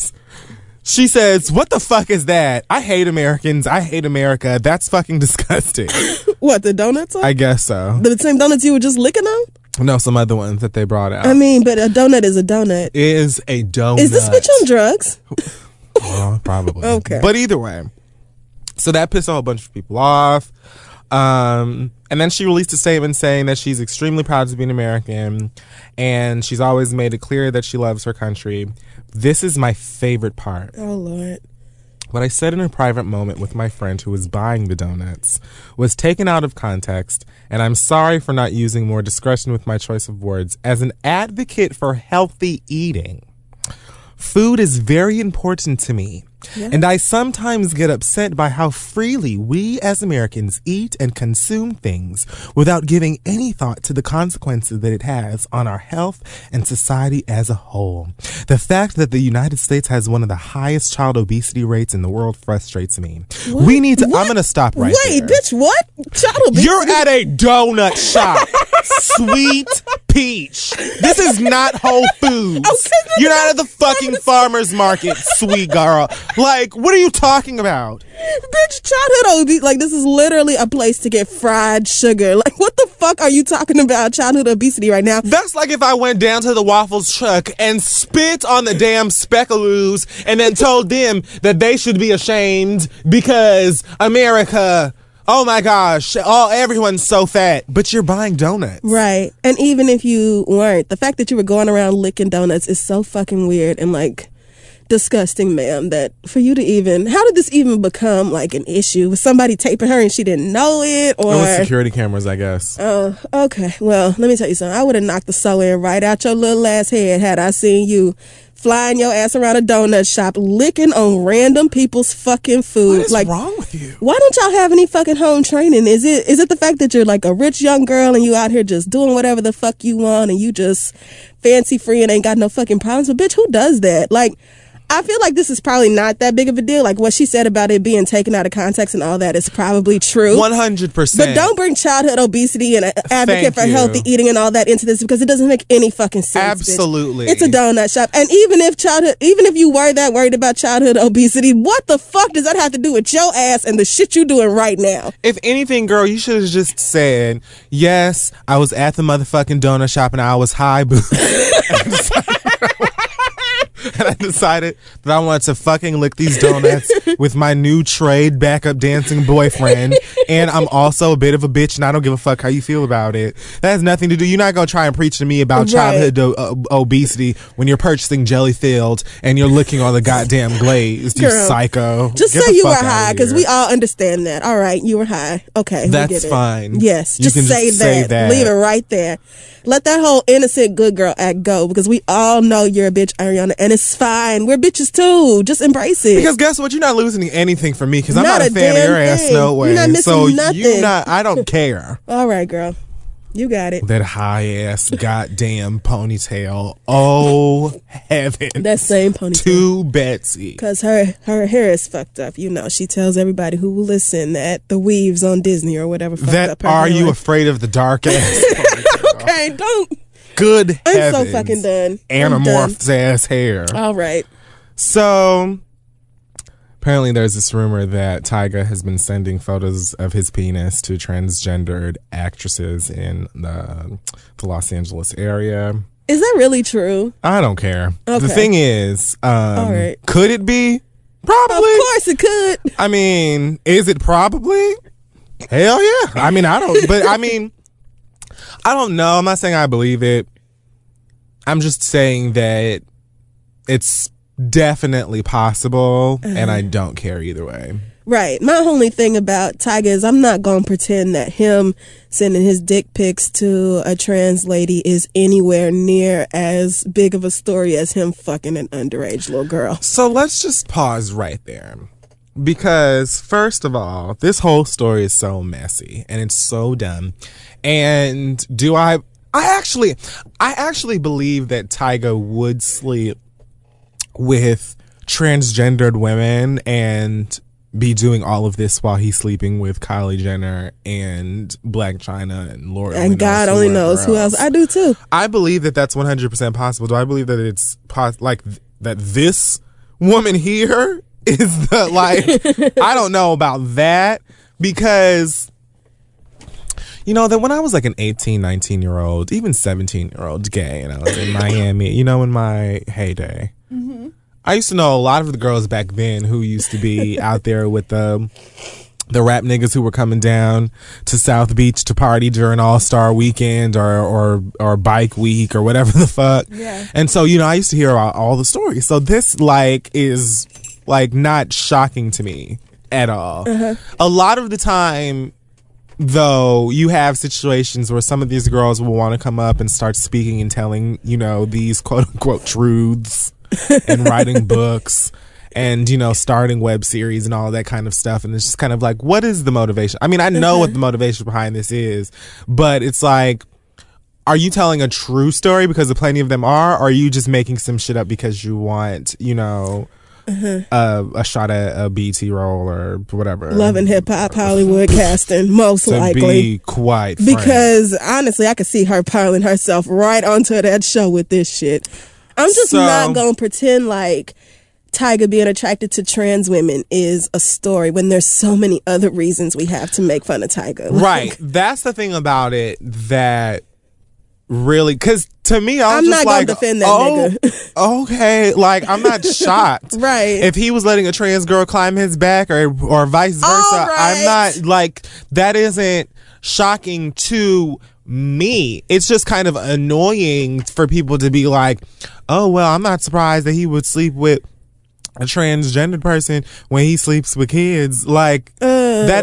[SPEAKER 1] says, "What the fuck is that? I hate Americans. I hate America. That's fucking disgusting."
[SPEAKER 2] What, the donuts are?
[SPEAKER 1] I guess so.
[SPEAKER 2] The same donuts you were just licking on?
[SPEAKER 1] No, some other ones that they brought out.
[SPEAKER 2] I mean, but a donut is a donut.
[SPEAKER 1] Is a donut.
[SPEAKER 2] Is this bitch on drugs?
[SPEAKER 1] Well, probably.
[SPEAKER 2] Okay.
[SPEAKER 1] But either way. So that pissed a whole bunch of people off. And then she released a statement saying that she's extremely proud to be an American, and she's always made it clear that she loves her country. This is my favorite part.
[SPEAKER 2] Oh, Lord.
[SPEAKER 1] What I said in a private moment with my friend who was buying the donuts was taken out of context, and I'm sorry for not using more discretion with my choice of words. As an advocate for healthy eating, food is very important to me. Yeah. And I sometimes get upset by how freely we as Americans eat and consume things without giving any thought to the consequences that it has on our health and society as a whole. The fact that the United States has one of the highest child obesity rates in the world frustrates me.
[SPEAKER 2] What?
[SPEAKER 1] We need to,
[SPEAKER 2] What?
[SPEAKER 1] I'm going to stop right
[SPEAKER 2] Wait,
[SPEAKER 1] there.
[SPEAKER 2] bitch, what? Child obesity?
[SPEAKER 1] You're at a donut shop. Sweet peach. This is not Whole Foods.
[SPEAKER 2] Okay,
[SPEAKER 1] You're not at the fucking farmer's market, sweet girl. Like, what are you talking about?
[SPEAKER 2] Bitch, childhood obesity. Like, this is literally a place to get fried sugar. Like, what the fuck are you talking about? Childhood obesity right now?
[SPEAKER 1] That's like if I went down to the waffles truck and spit on the damn Speckaloos and then told them that they should be ashamed because America, oh my gosh, everyone's so fat, but you're buying donuts.
[SPEAKER 2] Right. And even if you weren't, the fact that you were going around licking donuts is so fucking weird and, like, disgusting, ma'am, that for you to even, how did this even become like an issue? Was somebody taping her and she didn't know it? Or
[SPEAKER 1] It was security cameras, I guess.
[SPEAKER 2] Oh, okay. Well, let me tell you something. I would have knocked the soul in right out your little ass head had I seen you flying your ass around a donut shop licking on random people's fucking food.
[SPEAKER 1] What is wrong with you?
[SPEAKER 2] Why don't y'all have any fucking home training? Is it the fact that you're like a rich young girl and you out here just doing whatever the fuck you want and you just fancy free and ain't got no fucking problems? But bitch, who does that? Like, I feel like this is probably not that big of a deal. Like, what she said about it being taken out of context and all that is probably true.
[SPEAKER 1] 100%.
[SPEAKER 2] But don't bring childhood obesity and an advocate for
[SPEAKER 1] you.
[SPEAKER 2] healthy eating and all that into this, because it doesn't make any fucking sense.
[SPEAKER 1] Absolutely.
[SPEAKER 2] Bitch. It's a donut shop. And even if you were that worried about childhood obesity, what the fuck does that have to do with your ass and the shit you doing right now?
[SPEAKER 1] If anything, girl, you should have just said, yes, I was at the motherfucking donut shop and I was high, boo. And I decided that I wanted to fucking lick these donuts with my new trade backup dancing boyfriend. And I'm also a bit of a bitch and I don't give a fuck how you feel about it. That has nothing to do. You're not going to try and preach to me about childhood obesity when you're purchasing jelly filled and you're licking on the goddamn glaze, you psycho.
[SPEAKER 2] Just say you were high because we all understand that. All right, you were high. Okay.
[SPEAKER 1] That's fine.
[SPEAKER 2] Yes, just say that. Leave it right there. Let that whole innocent good girl act go because we all know you're a bitch, Ariana, and it's fine. We're bitches too. Just embrace it.
[SPEAKER 1] Because guess what? You're not losing anything from me because I'm not a fan of your ass no way.
[SPEAKER 2] You're not missing nothing.
[SPEAKER 1] I don't care.
[SPEAKER 2] All right, girl. You got it.
[SPEAKER 1] That high ass goddamn ponytail. Oh heaven.
[SPEAKER 2] That same ponytail.
[SPEAKER 1] To Betsy.
[SPEAKER 2] Because her hair is fucked up. You know, she tells everybody who will listen that the weaves on Disney or whatever fucked up her
[SPEAKER 1] Are
[SPEAKER 2] hair.
[SPEAKER 1] you afraid of the dark ass?
[SPEAKER 2] Okay, don't.
[SPEAKER 1] Good
[SPEAKER 2] I'm
[SPEAKER 1] heavens.
[SPEAKER 2] so fucking done.
[SPEAKER 1] Anamorphs ass hair.
[SPEAKER 2] All right.
[SPEAKER 1] So apparently there's this rumor that Tyga has been sending photos of his penis to transgendered actresses in the Los Angeles area.
[SPEAKER 2] Is that really true?
[SPEAKER 1] I don't care.
[SPEAKER 2] Okay.
[SPEAKER 1] The thing is,
[SPEAKER 2] all right.
[SPEAKER 1] Could it be? Probably.
[SPEAKER 2] Of course it could.
[SPEAKER 1] I mean, is it probably? Hell yeah. I mean, I don't know. I'm not saying I believe it. I'm just saying that it's definitely possible, and I don't care either way.
[SPEAKER 2] Right. My only thing about Tyga is I'm not going to pretend that him sending his dick pics to a trans lady is anywhere near as big of a story as him fucking an underage little girl.
[SPEAKER 1] So let's just pause right there. Because first of all, this whole story is so messy and it's so dumb. And I actually believe that Tyga would sleep with transgendered women and be doing all of this while he's sleeping with Kylie Jenner and Blac Chyna and Lord
[SPEAKER 2] and God only knows who else. I do too.
[SPEAKER 1] I believe that that's 100% possible. Do I believe that it's that this woman here is the I don't know about that because you know that when I was like an 18, 19-year-old, even 17-year-old gay and I was in Miami, you know, in my heyday. Mm-hmm. I used to know a lot of the girls back then who used to be out there with the rap niggas who were coming down to South Beach to party during All-Star Weekend or Bike Week or whatever the fuck.
[SPEAKER 2] Yeah.
[SPEAKER 1] And so, you know, I used to hear about all the stories. So this is not shocking to me at all. Uh-huh. A lot of the time, though, you have situations where some of these girls will want to come up and start speaking and telling, you know, these quote unquote truths and writing books and, you know, starting web series and all that kind of stuff. And it's just kind of like, what is the motivation? I mean, I know what the motivation behind this is, but it's like, are you telling a true story because plenty of them are? Or are you just making some shit up because you want, you know, a shot at a BT role or whatever?
[SPEAKER 2] Love and Hip Hop Hollywood casting, most likely.
[SPEAKER 1] To be quite frank.
[SPEAKER 2] Because honestly, I could see her piling herself right onto that show with this shit. I'm just not going to pretend like Tyga being attracted to trans women is a story when there's so many other reasons we have to make fun of Tyga.
[SPEAKER 1] Right. That's the thing about it that really, because to me, I'm just
[SPEAKER 2] not
[SPEAKER 1] like,
[SPEAKER 2] gonna defend that nigga.
[SPEAKER 1] Okay, like I'm not shocked.
[SPEAKER 2] Right.
[SPEAKER 1] If he was letting a trans girl climb his back or vice versa,
[SPEAKER 2] right.
[SPEAKER 1] I'm not like, that isn't shocking to me. It's just kind of annoying for people to be like, oh well, I'm not surprised that he would sleep with a transgendered person when he sleeps with kids. Like that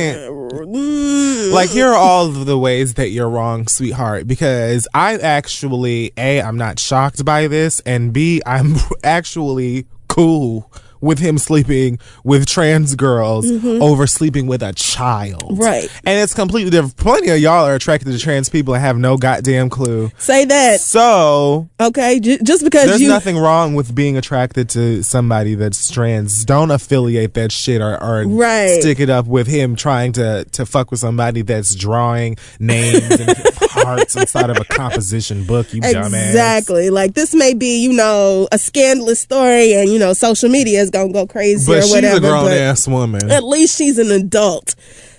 [SPEAKER 1] isn't like, here are all of the ways that you're wrong, sweetheart, because I actually, A, I'm not shocked by this, and B, I'm actually cool with him sleeping with trans girls over sleeping with a child.
[SPEAKER 2] Right.
[SPEAKER 1] And it's completely different. Plenty of y'all are attracted to trans people and have no goddamn clue.
[SPEAKER 2] Say that.
[SPEAKER 1] So,
[SPEAKER 2] okay, just because
[SPEAKER 1] there's nothing wrong with being attracted to somebody that's trans. Don't affiliate that shit or
[SPEAKER 2] right.
[SPEAKER 1] stick it up with him trying to fuck with somebody that's drawing names and hearts inside of a composition book, you dumbass.
[SPEAKER 2] Exactly. Like, this may be, you know, a scandalous story and, you know, social media is gonna go crazy
[SPEAKER 1] but
[SPEAKER 2] or whatever.
[SPEAKER 1] She's a grown ass woman.
[SPEAKER 2] At least she's an adult.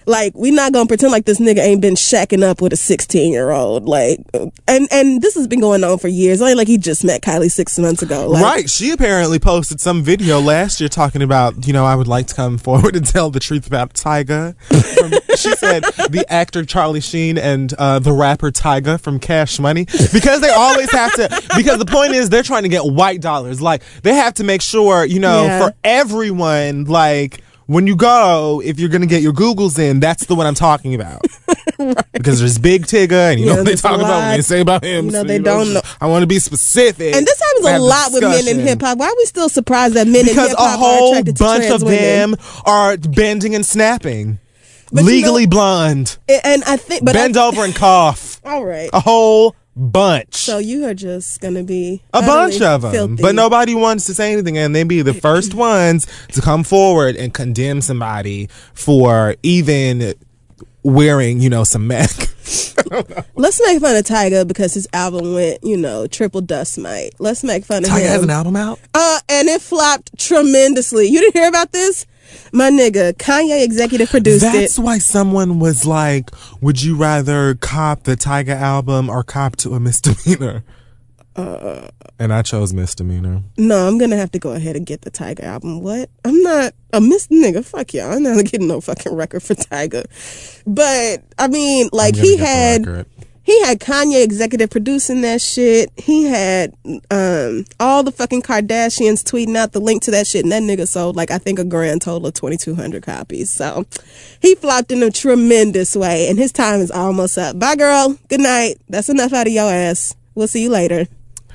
[SPEAKER 2] Like, we not gonna pretend like this nigga ain't been shacking up with a 16-year-old. Like, and this has been going on for years. Only like he just met Kylie 6 months ago. Like,
[SPEAKER 1] right. She apparently posted some video last year talking about, I would like to come forward and tell the truth about Tyga. She said the actor Charlie Sheen and the rapper Tyga from Cash Money. Because they always have to, because the point is they're trying to get white dollars. Like, they have to make sure, for everyone, like, when you go, if you're going to get your Googles in, that's the one I'm talking about. Right. Because there's Big Tigger, and what they talk about when they say about him.
[SPEAKER 2] They don't know.
[SPEAKER 1] I want to be specific.
[SPEAKER 2] And this happens a lot with men in hip hop. Why are we still surprised that men in hip hop are attracted to trans women?
[SPEAKER 1] Because a whole bunch of them are bending and snapping. But legally blonde.
[SPEAKER 2] And I think,
[SPEAKER 1] bend over and cough.
[SPEAKER 2] All right.
[SPEAKER 1] A whole bunch.
[SPEAKER 2] So you are just gonna be
[SPEAKER 1] a bunch of them,
[SPEAKER 2] filthy.
[SPEAKER 1] But nobody wants to say anything, and they be the first ones to come forward and condemn somebody for even wearing, some Mac.
[SPEAKER 2] Let's make fun of Tyga because his album went, triple dust mite. Let's make fun of him.
[SPEAKER 1] Tyga has an album out?
[SPEAKER 2] And it flopped tremendously. You didn't hear about this? My nigga, Kanye executive produced it.
[SPEAKER 1] That's why someone was like, would you rather cop the Tyga album or cop to a misdemeanor? And I chose misdemeanor.
[SPEAKER 2] No, I'm gonna have to go ahead and get the Tyga album. What? I'm not a nigga. Fuck y'all. I'm not getting no fucking record for Tyga. But I mean, like he had Kanye executive producing that shit. He had all the fucking Kardashians tweeting out the link to that shit, and that nigga sold I think a grand total of 2,200 copies. So he flopped in a tremendous way, and his time is almost up. Bye, girl. Good night. That's enough out of your ass. We'll see you later.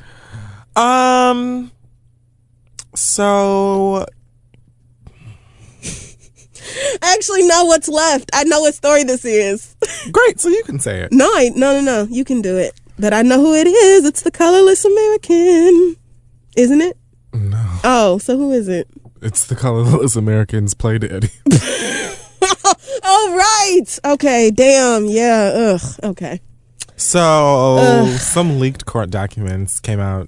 [SPEAKER 1] So
[SPEAKER 2] I actually know what's left. I know what story this is.
[SPEAKER 1] Great, so you can say it.
[SPEAKER 2] No. You can do it. But I know who it is. It's the Colorless American. Isn't it?
[SPEAKER 1] No.
[SPEAKER 2] Oh, so who is it?
[SPEAKER 1] It's the Colorless Americans Play Daddy.
[SPEAKER 2] Oh, right. Okay, damn. Yeah, ugh. Okay.
[SPEAKER 1] So, some leaked court documents came out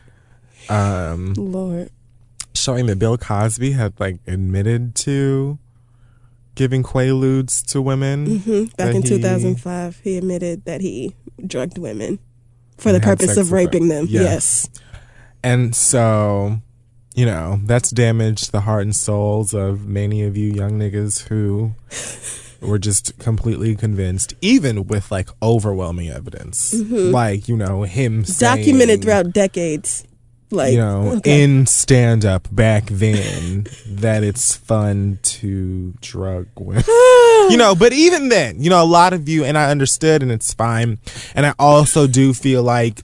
[SPEAKER 2] Lord,
[SPEAKER 1] showing that Bill Cosby had admitted to giving quaaludes to women.
[SPEAKER 2] Back in 2005, he admitted that he drugged women for the purpose of raping them. Yes.
[SPEAKER 1] And so, that's damaged the heart and souls of many of you young niggas who were just completely convinced, even with overwhelming evidence. Him saying,
[SPEAKER 2] documented throughout decades.
[SPEAKER 1] In stand-up back then, that it's fun to drug women. But even then, a lot of you, and I understood, and it's fine. And I also do feel like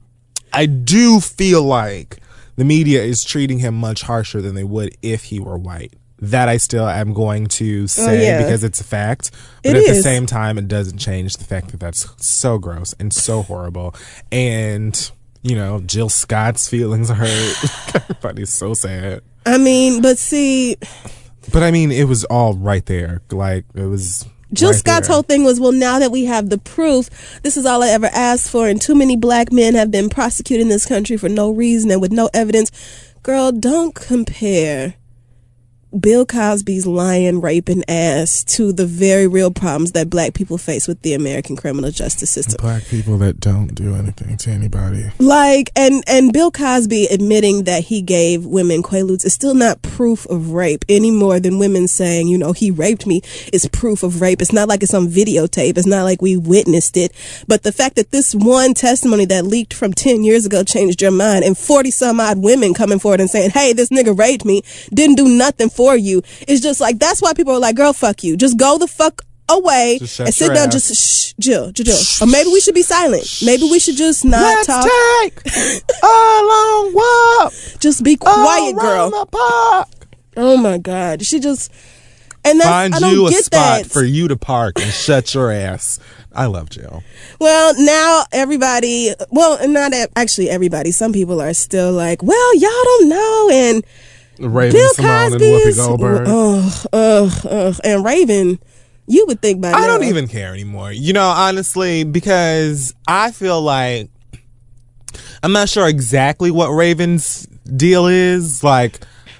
[SPEAKER 1] the media is treating him much harsher than they would if he were white. That I still am going to say because it's a fact. But at the same time, it doesn't change the fact that that's so gross and so horrible. And Jill Scott's feelings are hurt. Everybody's so sad.
[SPEAKER 2] I mean, but
[SPEAKER 1] it was all right there. It was
[SPEAKER 2] Jill Scott's whole thing was, well, now that we have the proof, this is all I ever asked for, and too many black men have been prosecuted in this country for no reason and with no evidence. Girl, don't compare Bill Cosby's lying, raping ass to the very real problems that black people face with the American criminal justice system.
[SPEAKER 1] Black people that don't do anything to anybody.
[SPEAKER 2] And Bill Cosby admitting that he gave women quaaludes is still not proof of rape any more than women saying, he raped me is proof of rape. It's not like it's on videotape. It's not like we witnessed it. But the fact that this one testimony that leaked from 10 years ago changed your mind, and 40 some odd women coming forward and saying, hey, this nigga raped me, didn't do nothing for you. It's just that's why people are like, girl, fuck you. Just go the fuck away and sit down. Just shh, Jill. Or maybe we should be silent. Maybe we should just not talk.
[SPEAKER 1] Let's take a long walk.
[SPEAKER 2] Just be quiet, girl. The park. Oh my God. She just, and that's,
[SPEAKER 1] find
[SPEAKER 2] I don't
[SPEAKER 1] you a
[SPEAKER 2] get
[SPEAKER 1] spot
[SPEAKER 2] that.
[SPEAKER 1] for you to park and shut your ass. I love Jill.
[SPEAKER 2] Well, now everybody, not actually everybody. Some people are still like, well, y'all don't know, and
[SPEAKER 1] Raven Simone and Whoopi Goldberg.
[SPEAKER 2] And Raven, you would think by now.
[SPEAKER 1] I don't even care anymore. Honestly, because I feel like I'm not sure exactly what Raven's deal is.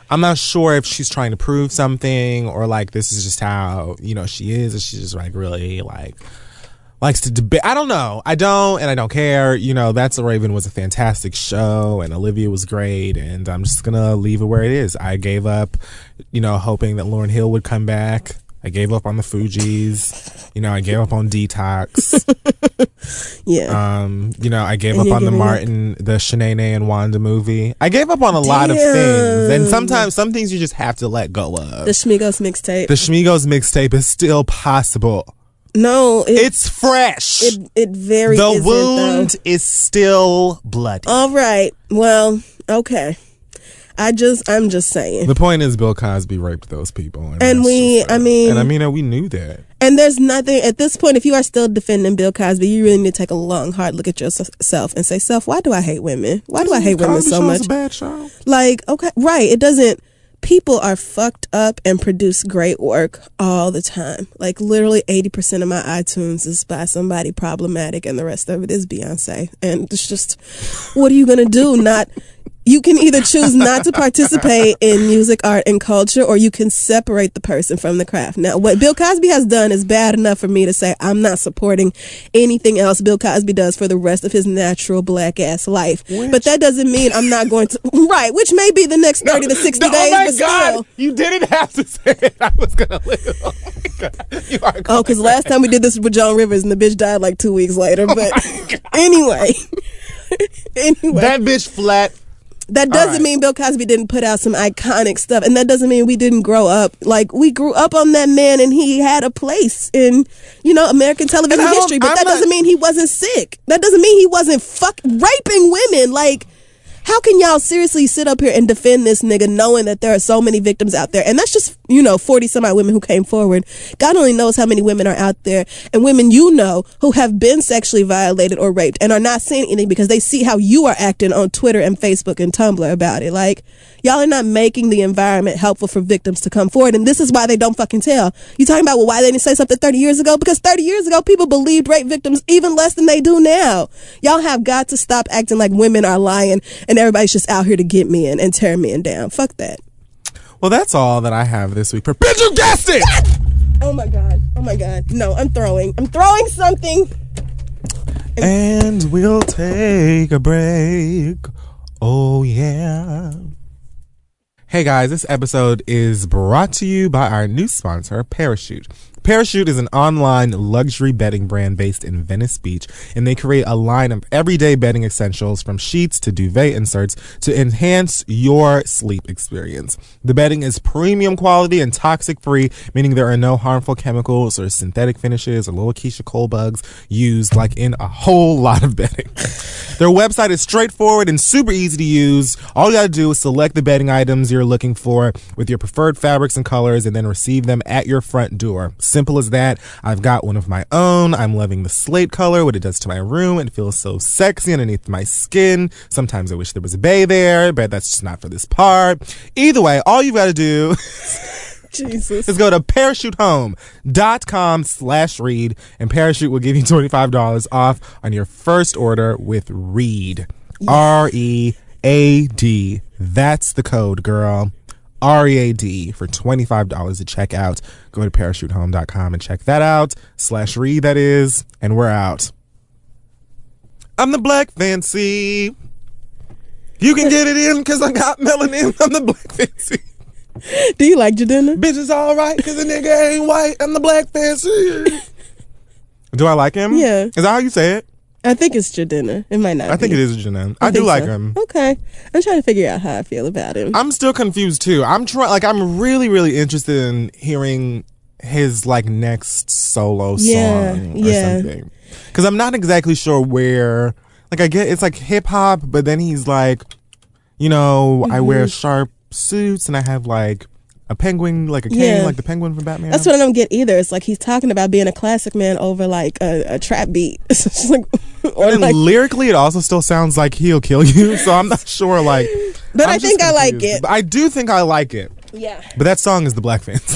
[SPEAKER 1] I'm not sure if she's trying to prove something or like this is just how, you know, she is, or she's just like really like likes to debate. I don't know. I don't care. You know, That's a Raven was a fantastic show and Olivia was great, and I'm just gonna leave it where it is. I gave up, you know, hoping that Lauryn Hill would come back. I gave up on the Fugees. You know, I gave up on Detox.
[SPEAKER 2] Yeah.
[SPEAKER 1] You know, I gave up on the Shanae and Wanda movie. I gave up on a lot of things. And sometimes some things you just have to let go of.
[SPEAKER 2] The Schmigos mixtape.
[SPEAKER 1] The Schmigos mixtape is still possible.
[SPEAKER 2] No,
[SPEAKER 1] it's fresh.
[SPEAKER 2] It very
[SPEAKER 1] the wound is still bloody.
[SPEAKER 2] All right. Well, okay. I'm just saying.
[SPEAKER 1] The point is, Bill Cosby raped those people,
[SPEAKER 2] and we
[SPEAKER 1] knew that.
[SPEAKER 2] And there's nothing at this point. If you are still defending Bill Cosby, you really need to take a long, hard look at yourself and say, "Self, why do I hate women? Why do I hate women so much?"
[SPEAKER 1] A bad show.
[SPEAKER 2] Like, okay, right? It doesn't. People are fucked up and produce great work all the time. Like literally 80% of my iTunes is by somebody problematic, and the rest of it is Beyonce. And it's just, what are you gonna do? You can either choose not to participate in music, art, and culture, or you can separate the person from the craft. Now, what Bill Cosby has done is bad enough for me to say I'm not supporting anything else Bill Cosby does for the rest of his natural black-ass life. But that doesn't mean I'm not going to... Right, which may be the next 30 to 60 days.
[SPEAKER 1] Oh, my
[SPEAKER 2] but
[SPEAKER 1] God.
[SPEAKER 2] Still.
[SPEAKER 1] You didn't have to say it. I was going to live. Oh, my God.
[SPEAKER 2] Because last time we did this with Joan Rivers, and the bitch died like 2 weeks later. But anyway.
[SPEAKER 1] That bitch flat.
[SPEAKER 2] That doesn't mean Bill Cosby didn't put out some iconic stuff. And that doesn't mean we didn't grow up. Like, we grew up on that man, and he had a place in, you know, American television history. But that doesn't mean he wasn't sick. That doesn't mean he wasn't raping women. Like, how can y'all seriously sit up here and defend this nigga knowing that there are so many victims out there? And that's just, 40 some odd women who came forward. God only knows how many women are out there, and women who have been sexually violated or raped and are not saying anything because they see how you are acting on Twitter and Facebook and Tumblr about it. Like, y'all are not making the environment helpful for victims to come forward, and this is why they don't fucking tell. You talking about, why they didn't say something 30 years ago? Because 30 years ago, people believed rape victims even less than they do now. Y'all have got to stop acting like women are lying and everybody's just out here to get men and tear men down. Fuck that.
[SPEAKER 1] Well, that's all that I have this week. Bitch, you guessed it!
[SPEAKER 2] Oh my God. No, I'm throwing something.
[SPEAKER 1] And we'll take a break. Oh, yeah. Hey guys, this episode is brought to you by our new sponsor, Parachute. Parachute is an online luxury bedding brand based in Venice Beach, and they create a line of everyday bedding essentials from sheets to duvet inserts to enhance your sleep experience. The bedding is premium quality and toxic free, meaning there are no harmful chemicals or synthetic finishes or little Keisha Cole bugs used like in a whole lot of bedding. Their website is straightforward and super easy to use. All you gotta do is select the bedding items you're looking for with your preferred fabrics and colors and then receive them at your front door. Simple as that. I've got one of my own. I'm loving the slate color, what it does to my room. It feels so sexy underneath my skin. Sometimes I wish there was a bay there, but that's just not for this part. Either way, all you've got to do is go to parachutehome.com/read, and Parachute will give you $25 off on your first order with READ. READ. That's the code, girl. READ for $25 to check out. Go to parachutehome.com and check that out. /read, that is. And we're out. I'm the Black Fancy. You can get it in because I got melanin. I'm the Black Fancy.
[SPEAKER 2] Do you like Jadena?
[SPEAKER 1] Bitch, it's all right because the nigga ain't white. I'm the Black Fancy. Do I like him?
[SPEAKER 2] Yeah.
[SPEAKER 1] Is that how you say it?
[SPEAKER 2] I think it's Jadena. It might not.
[SPEAKER 1] I think it is Jadena. I do like him.
[SPEAKER 2] Okay. I'm trying to figure out how I feel about him.
[SPEAKER 1] I'm still confused too. I'm I'm really interested in hearing his like next solo song or something. Because I'm not exactly sure where. Like I get it's like hip hop, but then he's like, I wear sharp suits and I have like a penguin, like a cane, like the penguin from Batman.
[SPEAKER 2] That's what I don't get either. It's like he's talking about being a classic man over like a trap beat. It's like,
[SPEAKER 1] or and lyrically, it also still sounds like he'll kill you. So I'm not sure. But
[SPEAKER 2] I think I like it.
[SPEAKER 1] But I do think I like it.
[SPEAKER 2] Yeah.
[SPEAKER 1] But that song is the Black Fancy.
[SPEAKER 2] All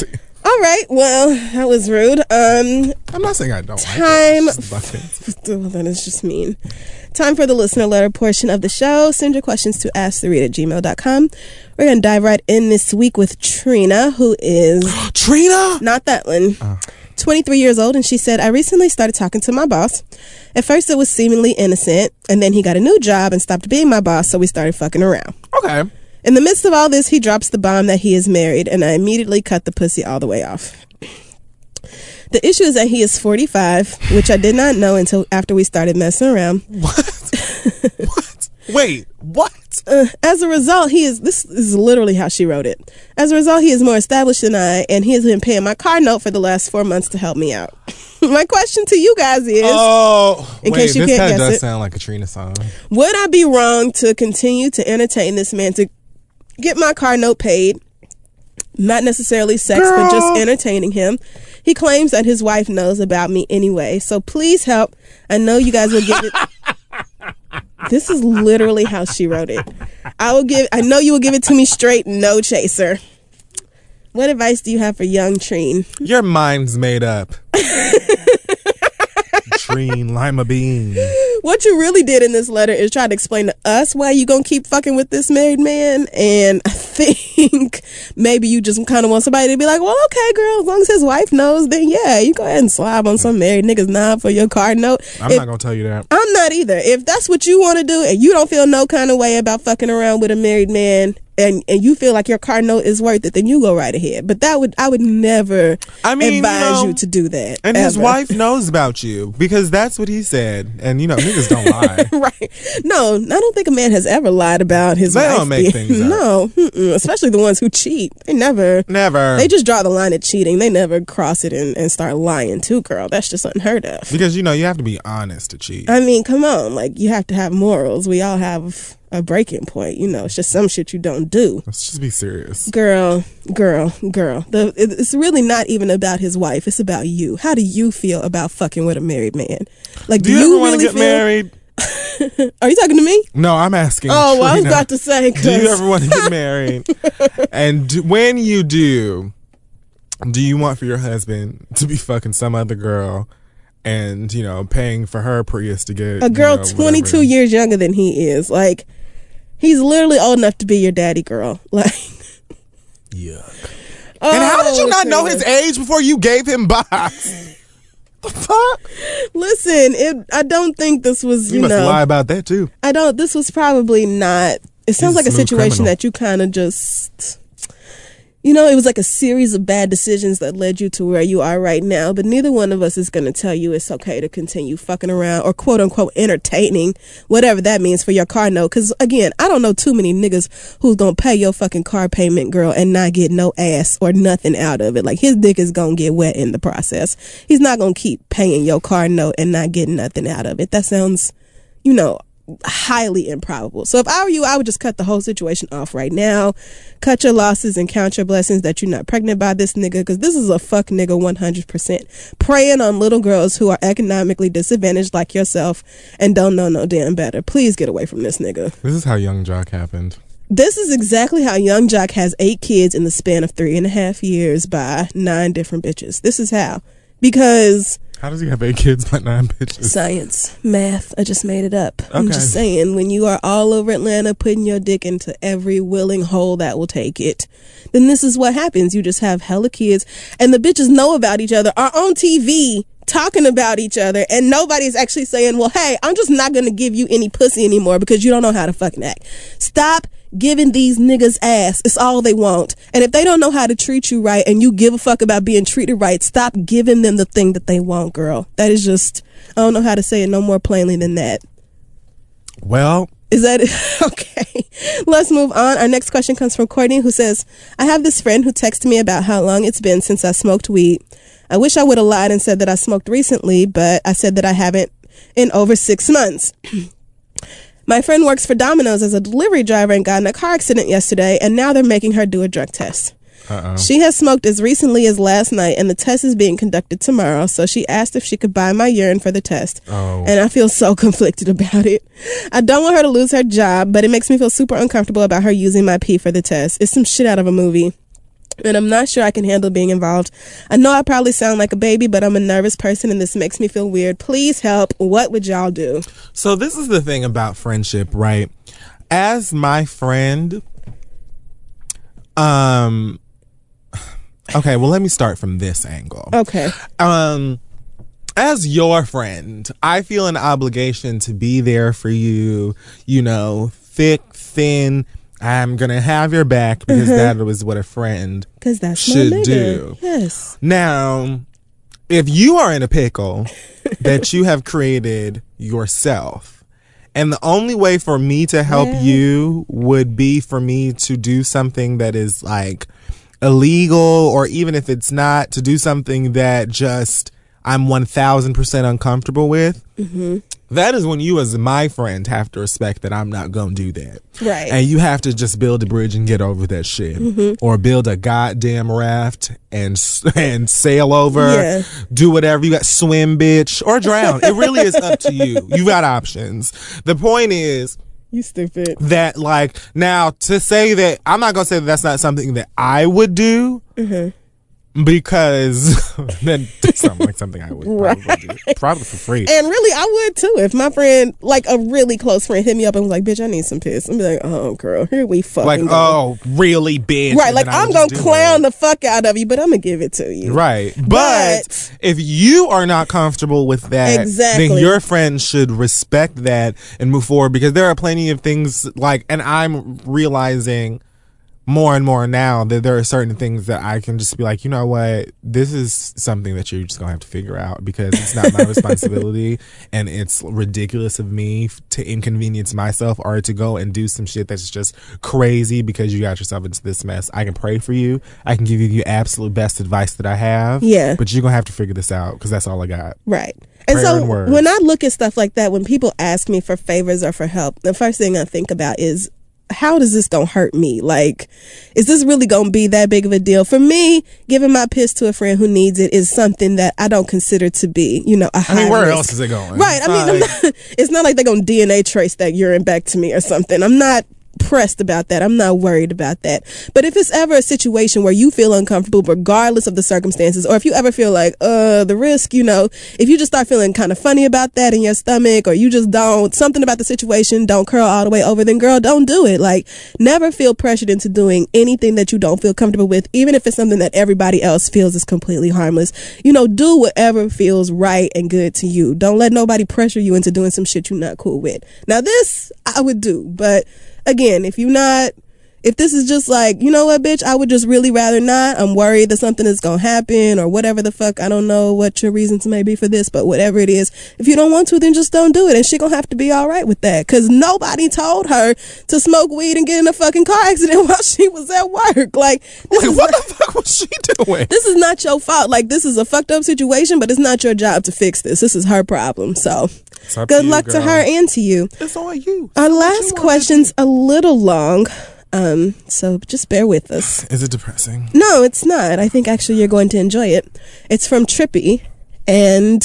[SPEAKER 2] All right. Well, that was rude.
[SPEAKER 1] I'm not saying I don't
[SPEAKER 2] time.
[SPEAKER 1] like it.
[SPEAKER 2] Well, that is just mean. Time for the listener letter portion of the show. Send your questions to asktheread@gmail.com. We're going to dive right in this week with Trina, who is...
[SPEAKER 1] Trina?
[SPEAKER 2] Not that one. 23 years old, and she said, I recently started talking to my boss. At first, it was seemingly innocent, and then he got a new job and stopped being my boss, so we started fucking around.
[SPEAKER 1] Okay.
[SPEAKER 2] In the midst of all this, he drops the bomb that he is married, and I immediately cut the pussy all the way off. The issue is that he is 45, which I did not know until after we started messing around.
[SPEAKER 1] What? What? Wait, what?
[SPEAKER 2] As a result, this is literally how she wrote it. As a result, he is more established than I, and he has been paying my car note for the last 4 months to help me out. My question to you guys is, in case you can't guess
[SPEAKER 1] does
[SPEAKER 2] it,
[SPEAKER 1] sound like a Trina song.
[SPEAKER 2] would I be wrong to continue to entertain this man to get my car note paid? Not necessarily sex, but just entertaining him. He claims that his wife knows about me anyway, so please help. I know you guys will give it... This is literally how she wrote it. I know you will give it to me straight, no chaser. What advice do you have for young Trine?
[SPEAKER 1] Your mind's made up. Trine Lima Bean.
[SPEAKER 2] What you really did in this letter is try to explain to us why you gonna keep fucking with this married man, and I think maybe you just kind of want somebody to be like, well, okay, girl, as long as his wife knows, then yeah, you go ahead and slob on some married nigga's knob for your car note.
[SPEAKER 1] I'm not gonna tell you that.
[SPEAKER 2] I'm not either. If that's what you want to do and you don't feel no kind of way about fucking around with a married man, and you feel like your car note is worth it, then you go right ahead. But I would never advise you to do that.
[SPEAKER 1] And his wife knows about you, because that's what he said. And niggas don't lie.
[SPEAKER 2] Right. No, I don't think a man has ever lied about his wife.
[SPEAKER 1] They don't make things up.
[SPEAKER 2] No, especially the ones who cheat. They never. They just draw the line at cheating. They never cross it and start lying too, girl. That's just unheard of.
[SPEAKER 1] Because you have to be honest to cheat.
[SPEAKER 2] I mean, come on. Like, you have to have morals. We all have a breaking point. It's just some shit you don't do.
[SPEAKER 1] Let's just be serious.
[SPEAKER 2] Girl. It's really not even about his wife. It's about you. How do you feel about fucking with a married man? Like,
[SPEAKER 1] do you ever want to get married?
[SPEAKER 2] Are you talking to me?
[SPEAKER 1] No, I'm asking.
[SPEAKER 2] Oh, well, I was about to say.
[SPEAKER 1] Do you ever want to get married? And when you do you want for your husband to be fucking some other girl and, paying for her Prius to get
[SPEAKER 2] a girl 22 years younger than he is? Like, he's literally old enough to be your daddy, girl. Like,
[SPEAKER 1] yuck. And how did you not know his age before you gave him box? The fuck?
[SPEAKER 2] Listen, I don't think this was,
[SPEAKER 1] you must lie about that too.
[SPEAKER 2] This was probably not. It sounds like a situation that you kind of just... it was like a series of bad decisions that led you to where you are right now, but neither one of us is going to tell you it's okay to continue fucking around or quote-unquote entertaining, whatever that means, for your car note. Because, again, I don't know too many niggas who's going to pay your fucking car payment, girl, and not get no ass or nothing out of it. Like, his dick is going to get wet in the process. He's not going to keep paying your car note and not getting nothing out of it. That sounds, highly improbable. So if I were you, I would just cut the whole situation off right now. Cut your losses and count your blessings that you're not pregnant by this nigga, because this is a fuck nigga 100%. Preying on little girls who are economically disadvantaged like yourself and don't know no damn better. Please get away from this nigga.
[SPEAKER 1] This is how Young Jock happened.
[SPEAKER 2] This is exactly how Young Jock has 8 kids in the span of 3.5 years by 9 different bitches. This is how. Because...
[SPEAKER 1] How does he have 8 kids by 9 bitches?
[SPEAKER 2] Science. Math. I just made it up.
[SPEAKER 1] Okay.
[SPEAKER 2] I'm just saying, when you are all over Atlanta putting your dick into every willing hole that will take it, then this is what happens. You just have hella kids, and the bitches know about each other, are on TV talking about each other, and nobody's actually saying, well, hey, I'm just not going to give you any pussy anymore because you don't know how to fucking act. Stop giving these niggas ass. It's all they want. And if they don't know how to treat you right and you give a fuck about being treated right, stop giving them the thing that they want, girl. That is just, I don't know how to say it no more plainly than that.
[SPEAKER 1] Well,
[SPEAKER 2] is that okay? Let's move on. Our next question comes from Courtney, who says, I have this friend who texted me about how long it's been since I smoked weed. I wish I would have lied and said that I smoked recently, but I said that I haven't in over 6 months. My friend works for Domino's as a delivery driver and got in a car accident yesterday, and now they're making her do a drug test. She has smoked as recently as last night, and the test is being conducted tomorrow, so she asked if she could buy my urine for the test. And I feel so conflicted about it. I don't want her to lose her job, but it makes me feel super uncomfortable about her using my pee for the test. It's some shit out of a movie. and I'm not sure I can handle being involved. I know I probably sound like a baby, but I'm a nervous person and this makes me feel weird. Please help. What would y'all do?
[SPEAKER 1] So this is the thing about friendship, right? As my friend, okay, well, let me start from this angle.
[SPEAKER 2] Okay.
[SPEAKER 1] As your friend, I feel an obligation to be there for you, you know, thick, thin. I'm going to have your back because that was what a friend should do.
[SPEAKER 2] Yes.
[SPEAKER 1] Now, if you are in a pickle that you have created yourself, and the only way for me to help you would be for me to do something that is like illegal, or even if it's not, to do something that just I'm 1000% uncomfortable with. That is when you as my friend have to respect that I'm not going to do that.
[SPEAKER 2] Right.
[SPEAKER 1] And you have to just build a bridge and get over that shit. Or build a goddamn raft and sail over. Do whatever. You got swim, bitch. Or drown. It really is up to you. You got options. The point is,
[SPEAKER 2] you stupid.
[SPEAKER 1] That, like, now to say that, I'm not going to say that that's not something that I would do. Because that sounds like something I would probably do. Probably for free.
[SPEAKER 2] And really, I would too. If my friend, like a really close friend, hit me up and was like, bitch, I need some piss. I'm be like, oh, girl, here we fucking
[SPEAKER 1] like,
[SPEAKER 2] go.
[SPEAKER 1] oh, really, bitch.
[SPEAKER 2] Right, like, I'm going to clown the fuck out of you, but I'm going to give it to you.
[SPEAKER 1] Right. But if you are not comfortable with that, then your friend should respect that and move forward, because there are plenty of things, like, and I'm realizing more and more now that there are certain things that I can just be like, you know what, this is something that you're just gonna have to figure out, because it's not my responsibility, and it's ridiculous of me to inconvenience myself or to go and do some shit that's just crazy because you got yourself into this mess. I can pray for you, I can give you the absolute best advice that I have, but you're gonna have to figure this out, because that's all I got.
[SPEAKER 2] Right. And so when I look at stuff like that, when people ask me for favors or for help, the first thing I think about is, how does this gonna hurt me? Like, is this really gonna be that big of a deal? For me, giving my piss to a friend who needs it is something that I don't consider to be, you know, a high risk.
[SPEAKER 1] Where else is it going?
[SPEAKER 2] Right. I mean, it's not like they're gonna DNA trace that urine back to me or something. I'm not pressed about that. I'm not worried about that. But if it's ever a situation where you feel uncomfortable regardless of the circumstances, or if you ever feel like the risk, you know, if you just start feeling kind of funny about that in your stomach, or you just don't, something about the situation don't curl all the way over, then girl, don't do it. Like, never feel pressured into doing anything that you don't feel comfortable with, even if it's something that everybody else feels is completely harmless. You know, do whatever feels right and good to you. Don't let nobody pressure you into doing some shit you're not cool with. Now this I would do, but again, if this is just like, you know what, bitch, I would just really rather not. I'm worried that something is going to happen or whatever the fuck. I don't know what your reasons may be for this, but whatever it is, if you don't want to, then just don't do it. And she going to have to be all right with that, because nobody told her to smoke weed and get in a fucking car accident while she was at work. Like,
[SPEAKER 1] what the fuck was she doing?
[SPEAKER 2] This is not your fault. Like, this is a fucked up situation, but it's not your job to fix this. This is her problem. So good luck to her and to you.
[SPEAKER 1] It's on you.
[SPEAKER 2] Our last question's a little long. So just bear with us.
[SPEAKER 1] Is it depressing?
[SPEAKER 2] No, it's not. I think actually you're going to enjoy it. It's from Trippy, and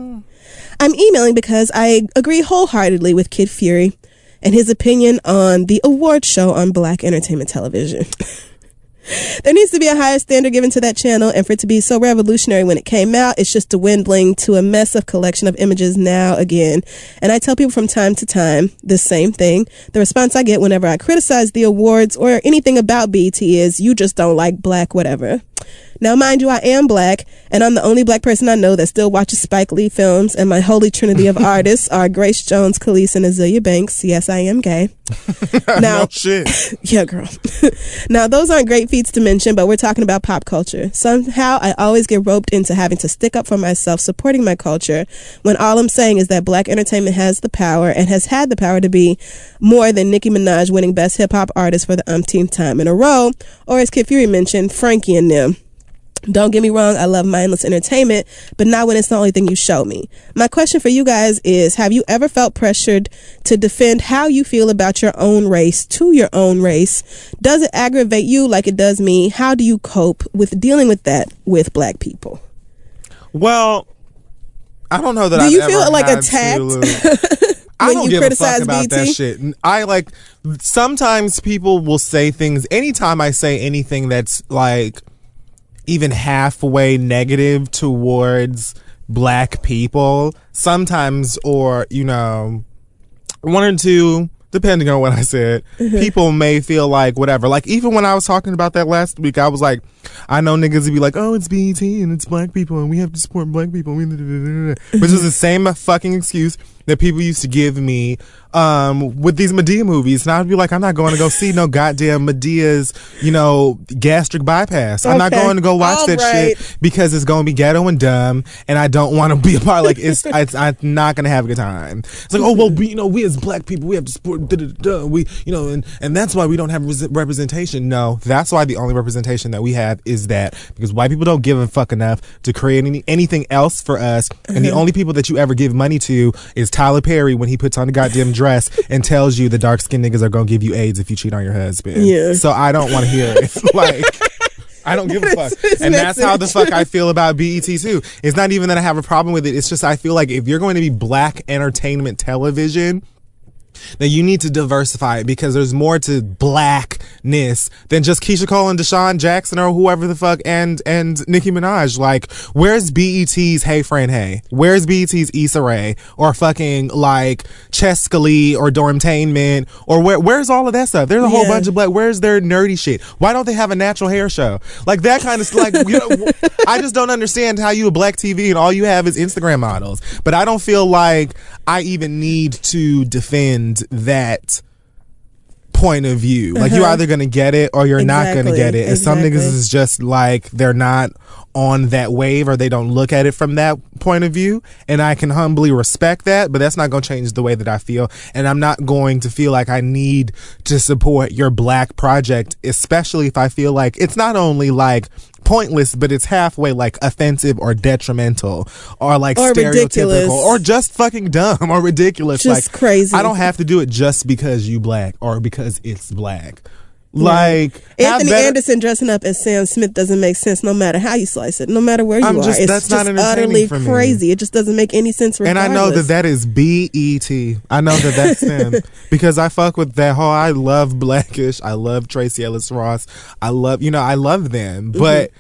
[SPEAKER 2] I'm emailing because I agree wholeheartedly with Kid Fury and his opinion on the award show on Black entertainment television. There needs to be a higher standard given to that channel, and for it to be so revolutionary when it came out, it's just dwindling to a mess of collection of images now again. And I tell people from time to time the same thing. The response I get whenever I criticize the awards or anything about BET is, you just don't like Black whatever. Now, mind you, I am Black, and I'm the only Black person I know that still watches Spike Lee films, and my holy trinity of artists are Grace Jones, Khalees, and Azealia Banks. Yes, I am gay. Now,
[SPEAKER 1] no shit.
[SPEAKER 2] Yeah, girl. Now, those aren't great feats to mention, but we're talking about pop culture. Somehow, I always get roped into having to stick up for myself, supporting my culture, when all I'm saying is that Black entertainment has the power, and has had the power to be more than Nicki Minaj winning Best Hip Hop Artist for the umpteenth time in a row, or as Kid Fury mentioned, Frankie and them. Don't get me wrong, I love mindless entertainment, but not when it's the only thing you show me. My question for you guys is, have you ever felt pressured to defend how you feel about your own race to your own race? Does it aggravate you like it does me? How do you cope with dealing with that with Black people?
[SPEAKER 1] Well, I don't know that
[SPEAKER 2] Do you feel like attacked?
[SPEAKER 1] I don't give a fuck about that shit. I like, sometimes people will say things, anytime I say anything that's like even halfway negative towards black people, sometimes, or, you know, one or two, depending on what I said, people may feel like whatever. Like, even when I was talking about that last week, I was like, I know niggas would be like, oh, it's BET and it's black people and we have to support black people. Which is the same fucking excuse that people used to give me with these Madea movies. And I'd be like, I'm not going to go see no goddamn Madea's, you know, gastric bypass. I'm not going to go watch that shit because it's going to be ghetto and dumb and I don't want to be a part. Like, I'm not going to have a good time. It's like, oh, well, we as black people, we have to support, we, you know, and that's why we don't have representation. No, that's why the only representation that we have is that because white people don't give a fuck enough to create anything else for us. And the only people that you ever give money to is Tyler Perry when he puts on a goddamn dress and tells you the dark skinned niggas are gonna give you AIDS if you cheat on your husband. Yeah. So I don't want to hear it. Like, I don't give a fuck. And that's how the fuck I feel about BET too. It's not even that I have a problem with it. It's just I feel like if you're going to be black entertainment television, then you need to diversify it because there's more to blackness than just Keisha Cole and Deshaun Jackson or whoever the fuck and Nicki Minaj. Like, where's BET's Hey Fran Hey? Where's BET's Issa Rae or fucking like Cheska Lee or Dormtainment or where's all of that stuff? There's a whole bunch of black. Where's their nerdy shit? Why don't they have a natural hair show? Like that kind of like, you know, I just don't understand how you a black TV and all you have is Instagram models. But I don't feel like I even need to defend that point of view. Like, you're either gonna get it or you're not gonna get it. And some niggas is just like, they're not on that wave or they don't look at it from that point of view, and I can humbly respect that, but that's not gonna change the way that I feel. And I'm not going to feel like I need to support your black project, especially if I feel like it's not only like pointless, but it's halfway like offensive or detrimental or like stereotypical ridiculous. Or just fucking dumb or ridiculous.
[SPEAKER 2] Just
[SPEAKER 1] like,
[SPEAKER 2] crazy.
[SPEAKER 1] I don't have to do it just because you black or because it's black. Like,
[SPEAKER 2] Anthony Anderson dressing up as Sam Smith doesn't make sense no matter how you slice it, no matter where you are. It's
[SPEAKER 1] that's not
[SPEAKER 2] utterly crazy. It just doesn't make any sense regardless.
[SPEAKER 1] And I know that is BET. I know that that's them because I fuck with that whole, I love Blackish. I love Tracy Ellis Ross. I love them. But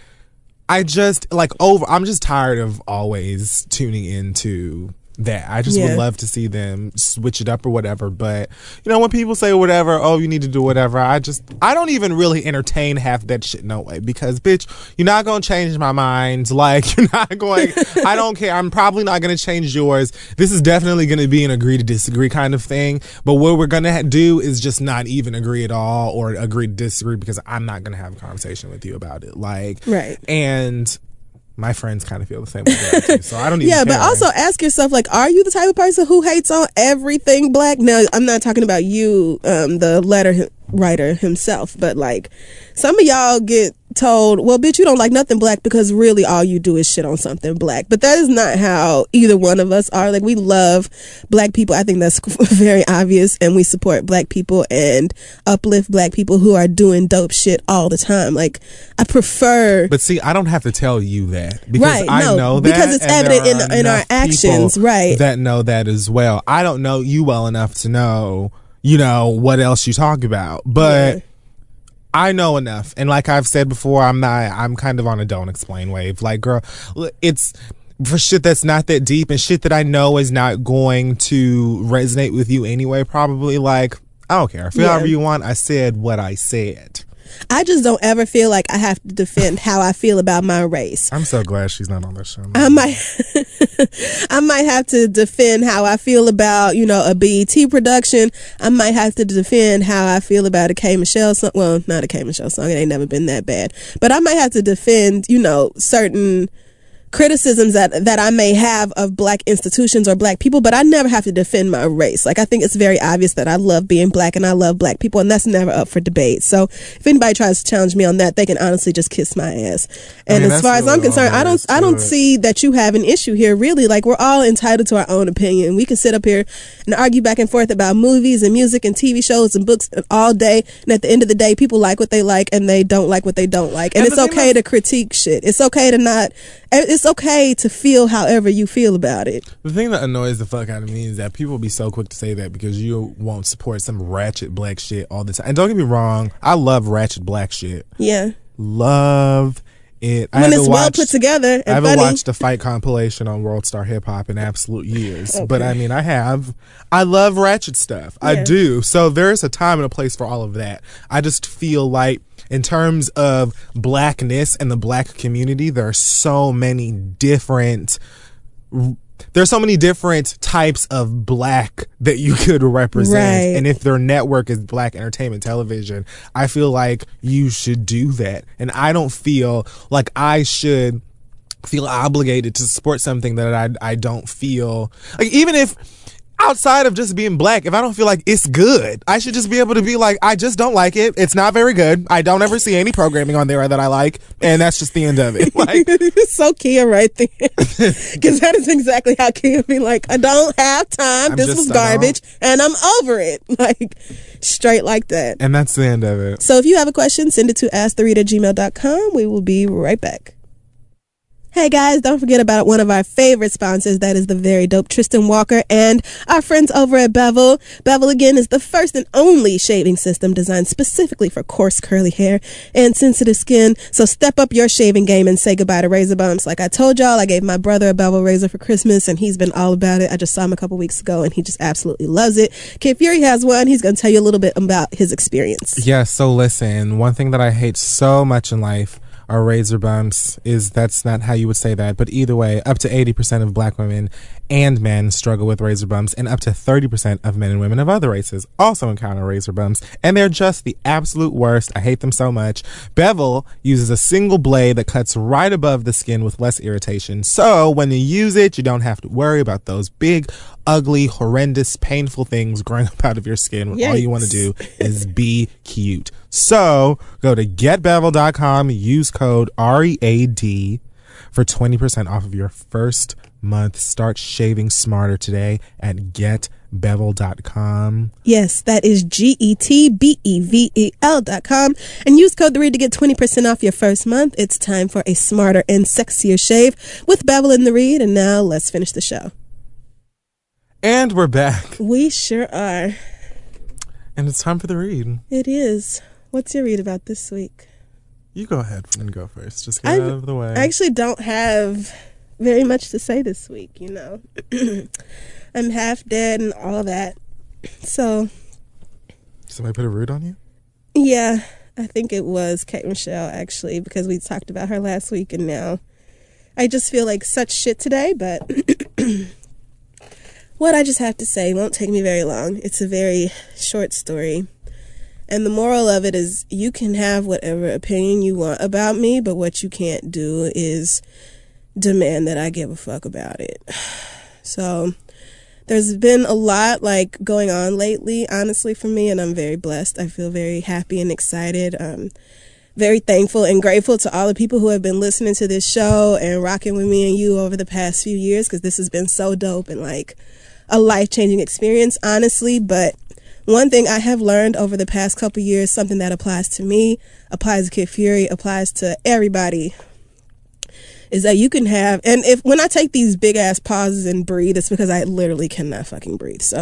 [SPEAKER 1] I just I'm just tired of always tuning into that. I just would love to see them switch it up or whatever. But, you know, when people say whatever, oh, you need to do whatever, I don't even really entertain half that shit no way. Because, bitch, you're not going to change my mind. Like, you're not going, I don't care. I'm probably not going to change yours. This is definitely going to be an agree to disagree kind of thing. But what we're going to do is just not even agree at all or agree to disagree because I'm not going to have a conversation with you about it. Like,
[SPEAKER 2] right.
[SPEAKER 1] And my friends kind of feel the same way that I do, so I don't even care.
[SPEAKER 2] But also ask yourself, like, are you the type of person who hates on everything black? Now, I'm not talking about you, the letter writer himself, but like, some of y'all get told, well, bitch, you don't like nothing black because really all you do is shit on something black. But that is not how either one of us are. Like, we love black people. I think that's very obvious, and we support black people and uplift black people who are doing dope shit all the time. Like, I prefer.
[SPEAKER 1] But see, I don't have to tell you that because I know that
[SPEAKER 2] because it's evident in our actions, right?
[SPEAKER 1] That know that as well. I don't know you well enough to know, you know, what else you talk about, but I know enough. And like I've said before, I'm kind of on a don't explain wave. Like, girl, it's for shit that's not that deep and shit that I know is not going to resonate with you anyway, probably. Like, I don't care. Feel however you want. I said what I said.
[SPEAKER 2] I just don't ever feel like I have to defend how I feel about my race.
[SPEAKER 1] I'm so glad she's not on this show.
[SPEAKER 2] I might have to defend how I feel about, you know, a BET production. I might have to defend how I feel about a K Michelle song. Well, not a K Michelle song. It ain't never been that bad. But I might have to defend, you know, certain criticisms that I may have of black institutions or black people, but I never have to defend my race. Like, I think it's very obvious that I love being black and I love black people, and that's never up for debate. So if anybody tries to challenge me on that, they can honestly just kiss my ass. And as far as I'm concerned, I don't see that you have an issue here, really. Like, we're all entitled to our own opinion. We can sit up here and argue back and forth about movies and music and TV shows and books all day, and at the end of the day, people like what they like and they don't like what they don't like. And it's okay to critique shit. It's okay to not. It's it's okay to feel however you feel about it.
[SPEAKER 1] The thing that annoys the fuck out of me is that people be so quick to say that because you won't support some ratchet black shit all the time. And don't get me wrong, I love ratchet black shit.
[SPEAKER 2] Yeah.
[SPEAKER 1] Love it.
[SPEAKER 2] When it's well put together and
[SPEAKER 1] I haven't
[SPEAKER 2] funny.
[SPEAKER 1] watched a fight compilation on World Star Hip Hop in absolute years. Okay. But I mean, I love ratchet stuff. Yeah. I do. So there's a time and a place for all of that. I just feel like in terms of blackness and the black community, there are so many different types of black that you could represent. Right. And if their network is Black Entertainment Television, I feel like you should do that. And I don't feel like I should feel obligated to support something that I don't feel like, even if outside of just being black, if I don't feel like it's good, I should just be able to be like, I just don't like it. It's not very good. I don't ever see any programming on there that I like. And that's just the end of it. Like,
[SPEAKER 2] so Kia right there. Because that is exactly how Kia be like, I don't have time. This was garbage. And I'm over it. Like, straight like that.
[SPEAKER 1] And that's the end of it.
[SPEAKER 2] So if you have a question, send it to askthereit@gmail.com. We will be right back. Hey guys, don't forget about one of our favorite sponsors. That is the very dope Tristan Walker and our friends over at Bevel. Bevel, again, is the first and only shaving system designed specifically for coarse, curly hair and sensitive skin. So step up your shaving game and say goodbye to razor bumps. Like I told y'all, I gave my brother a Bevel razor for Christmas and he's been all about it. I just saw him a couple weeks ago and he just absolutely loves it. Kid Fury has one. He's going to tell you a little bit about his experience.
[SPEAKER 1] Yeah, so listen, one thing that I hate so much in life are razor bumps. That's not how you would say that, but either way, up to 80% of black women and men struggle with razor bumps, and up to 30% of men and women of other races also encounter razor bumps, and they're just the absolute worst. I hate them so much. Bevel uses a single blade that cuts right above the skin with less irritation, so when you use it, you don't have to worry about those big, ugly, horrendous, painful things growing up out of your skin when all you want to do is be cute. So go to getbevel.com, use code READ for 20% off of your first month. Start shaving smarter today at getbevel.com.
[SPEAKER 2] Yes, that is GETBEVEL.com. And use code READ to get 20% off your first month. It's time for a smarter and sexier shave with Bevel and the Read. And now let's finish the show.
[SPEAKER 1] And we're back.
[SPEAKER 2] We sure are.
[SPEAKER 1] And it's time for the read.
[SPEAKER 2] It is. What's your read about this week?
[SPEAKER 1] You go ahead and go first. Just get out of the way.
[SPEAKER 2] I actually don't have very much to say this week, you know. I'm half dead and all that. So.
[SPEAKER 1] Somebody put a root on you?
[SPEAKER 2] Yeah, I think it was Kate Michelle, actually, because we talked about her last week, and now I just feel like such shit today, but what I just have to say won't take me very long. It's a very short story. And the moral of it is you can have whatever opinion you want about me, but what you can't do is demand that I give a fuck about it. So there's been a lot like going on lately, honestly, for me, and I'm very blessed. I feel very happy and excited. Very thankful and grateful to all the people who have been listening to this show and rocking with me and you over the past few years, because this has been so dope and like a life-changing experience, honestly. But one thing I have learned over the past couple years, something that applies to me, applies to Kid Fury, applies to everybody, is that you can have, and when I take these big ass pauses and breathe, it's because I literally cannot fucking breathe. So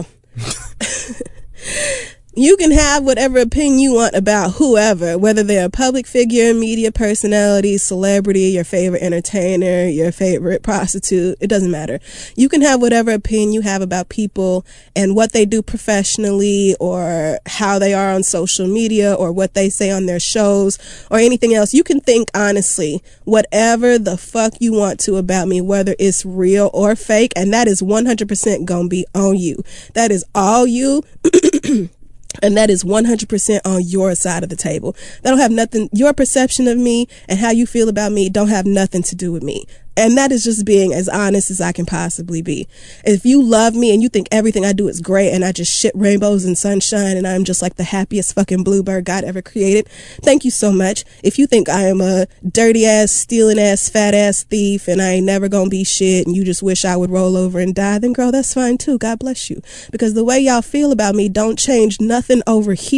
[SPEAKER 2] you can have whatever opinion you want about whoever, whether they're a public figure, media personality, celebrity, your favorite entertainer, your favorite prostitute. It doesn't matter. You can have whatever opinion you have about people and what they do professionally, or how they are on social media, or what they say on their shows, or anything else. You can think honestly whatever the fuck you want to about me, whether it's real or fake, and that is 100% gonna be on you. That is all you. And that is 100% on your side of the table. That don't have nothing, your perception of me and how you feel about me don't have nothing to do with me. And that is just being as honest as I can possibly be. If you love me and you think everything I do is great and I just shit rainbows and sunshine and I'm just like the happiest fucking bluebird God ever created, thank you so much. If you think I am a dirty ass, stealing ass, fat ass thief and I ain't never gonna be shit and you just wish I would roll over and die, then girl, that's fine too. God bless you. Because the way y'all feel about me don't change nothing over here.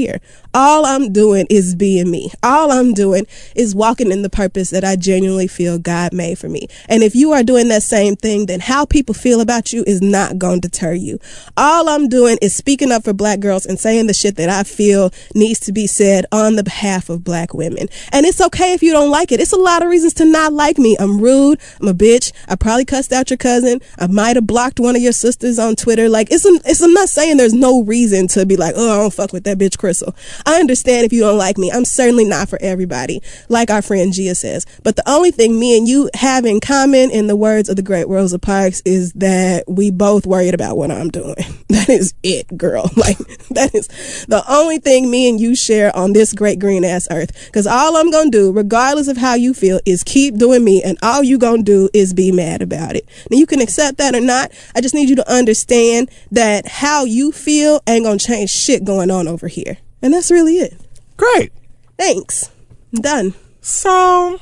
[SPEAKER 2] All I'm doing is being me. All I'm doing is walking in the purpose that I genuinely feel God made for me. And if you are doing that same thing, then how people feel about you is not going to deter you. All I'm doing is speaking up for Black girls and saying the shit that I feel needs to be said on the behalf of Black women. And it's okay if you don't like it. It's a lot of reasons to not like me. I'm rude. I'm a bitch. I probably cussed out your cousin. I might have blocked one of your sisters on Twitter. Like, I'm not saying there's no reason to be like, oh, I don't fuck with that bitch Crystal. I understand if you don't like me. I'm certainly not for everybody, like our friend Gia says. But the only thing me and you have in common, in the words of the great Rosa Parks, is that we both worried about what I'm doing. That is it, girl. Like, that is the only thing me and you share on this great green ass earth. Because all I'm going to do, regardless of how you feel, is keep doing me. And all you going to do is be mad about it. Now, you can accept that or not. I just need you to understand that how you feel ain't going to change shit going on over here. And that's really it.
[SPEAKER 1] Great.
[SPEAKER 2] Thanks. I'm done.
[SPEAKER 1] So,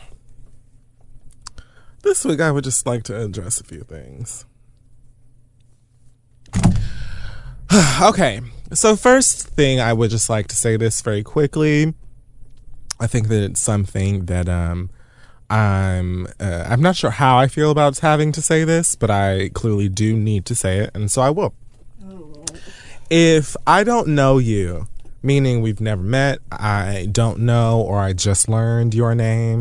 [SPEAKER 1] this week I would just like to address a few things. Okay. So, first thing, I would just like to say this very quickly. I think that it's something that I'm not sure how I feel about having to say this, but I clearly do need to say it, and so I will. If I don't know you, meaning we've never met, I don't know, or I just learned your name,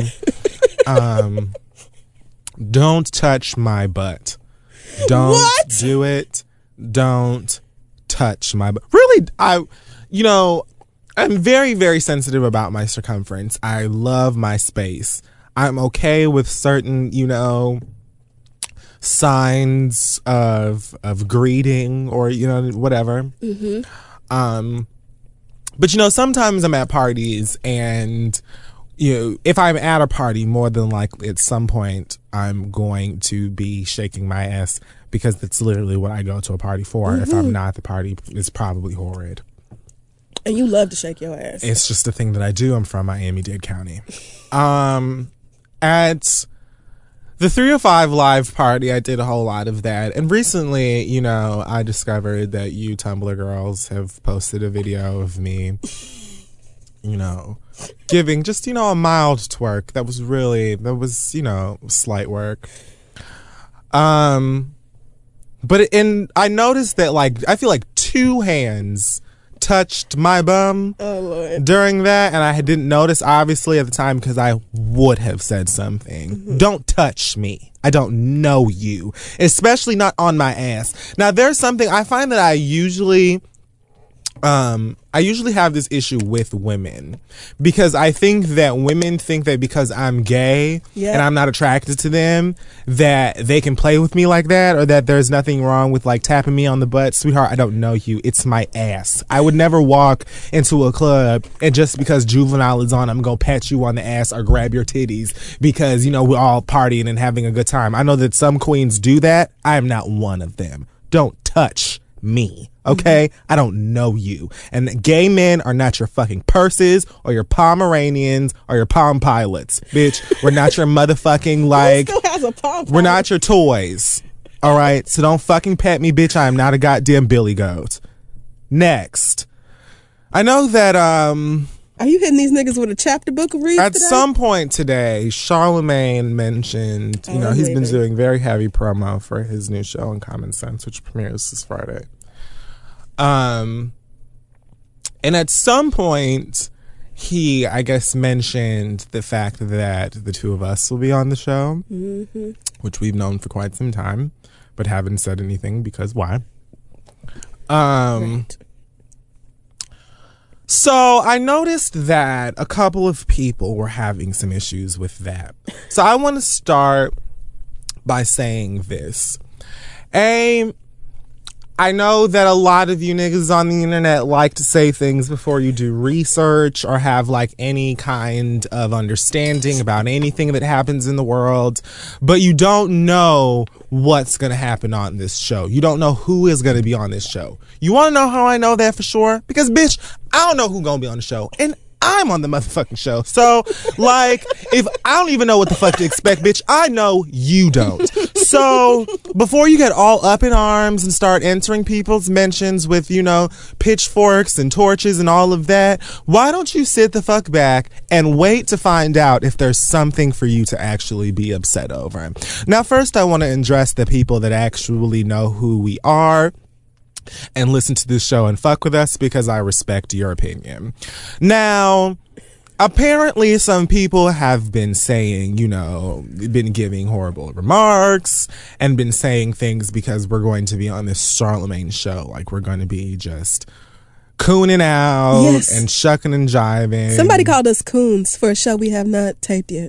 [SPEAKER 1] don't touch my butt. Don't do it. Don't touch my butt. Really, I'm very, very sensitive about my circumference. I love my space. I'm okay with certain, signs of greeting or, whatever. Mm-hmm. But, sometimes I'm at parties and, if I'm at a party, more than likely at some point I'm going to be shaking my ass because that's literally what I go to a party for. Mm-hmm. If I'm not, the party is probably horrid.
[SPEAKER 2] And you love to shake your ass.
[SPEAKER 1] It's just a thing that I do. I'm from Miami-Dade County. At the 305 Live party, I did a whole lot of that. And recently, I discovered that you Tumblr girls have posted a video of me, giving just, a mild twerk. That was slight work. But I noticed that, I feel like 2 hands touched my bum during that, and I didn't notice obviously at the time because I would have said something. Mm-hmm. Don't touch me. I don't know you, especially not on my ass. Now there's something I find that I usually have this issue with women because I think that women think that because I'm gay and I'm not attracted to them that they can play with me like that, or that there's nothing wrong with tapping me on the butt. Sweetheart, I don't know you. It's my ass. I would never walk into a club and just because Juvenile is on, I'm going to pat you on the ass or grab your titties because, we're all partying and having a good time. I know that some queens do that. I am not one of them. Don't touch me. Okay? Mm-hmm. I don't know you. And gay men are not your fucking purses or your Pomeranians or your Palm Pilots. Bitch, we're not your motherfucking
[SPEAKER 2] still has a Palm Pilot.
[SPEAKER 1] We're not your toys. All right? So don't fucking pet me, bitch. I am not a goddamn billy goat. Next. I know that
[SPEAKER 2] are you hitting these niggas with a chapter book of reads
[SPEAKER 1] at
[SPEAKER 2] today?
[SPEAKER 1] some point today, Charlamagne mentioned, he's been doing very heavy promo for his new show on Common Sense, which premieres this Friday. And at some point, he, I guess, mentioned the fact that the two of us will be on the show, mm-hmm. which we've known for quite some time, but haven't said anything because why? Right. So I noticed that a couple of people were having some issues with that. So I want to start by saying this. I know that a lot of you niggas on the internet like to say things before you do research or have any kind of understanding about anything that happens in the world, but you don't know what's going to happen on this show. You don't know who is going to be on this show. You want to know how I know that for sure? Because, bitch, I don't know who's going to be on the show. And I'm on the motherfucking show. So, if I don't even know what the fuck to expect, bitch, I know you don't. So before you get all up in arms and start entering people's mentions with, pitchforks and torches and all of that, why don't you sit the fuck back and wait to find out if there's something for you to actually be upset over? Now, first, I want to address the people that actually know who we are and listen to this show and fuck with us, because I respect your opinion. Now, apparently some people have been saying, been giving horrible remarks and been saying things because we're going to be on this Charlemagne show. Like, we're going to be just cooning out and shucking and jiving.
[SPEAKER 2] Somebody called us coons for a show we have not taped yet.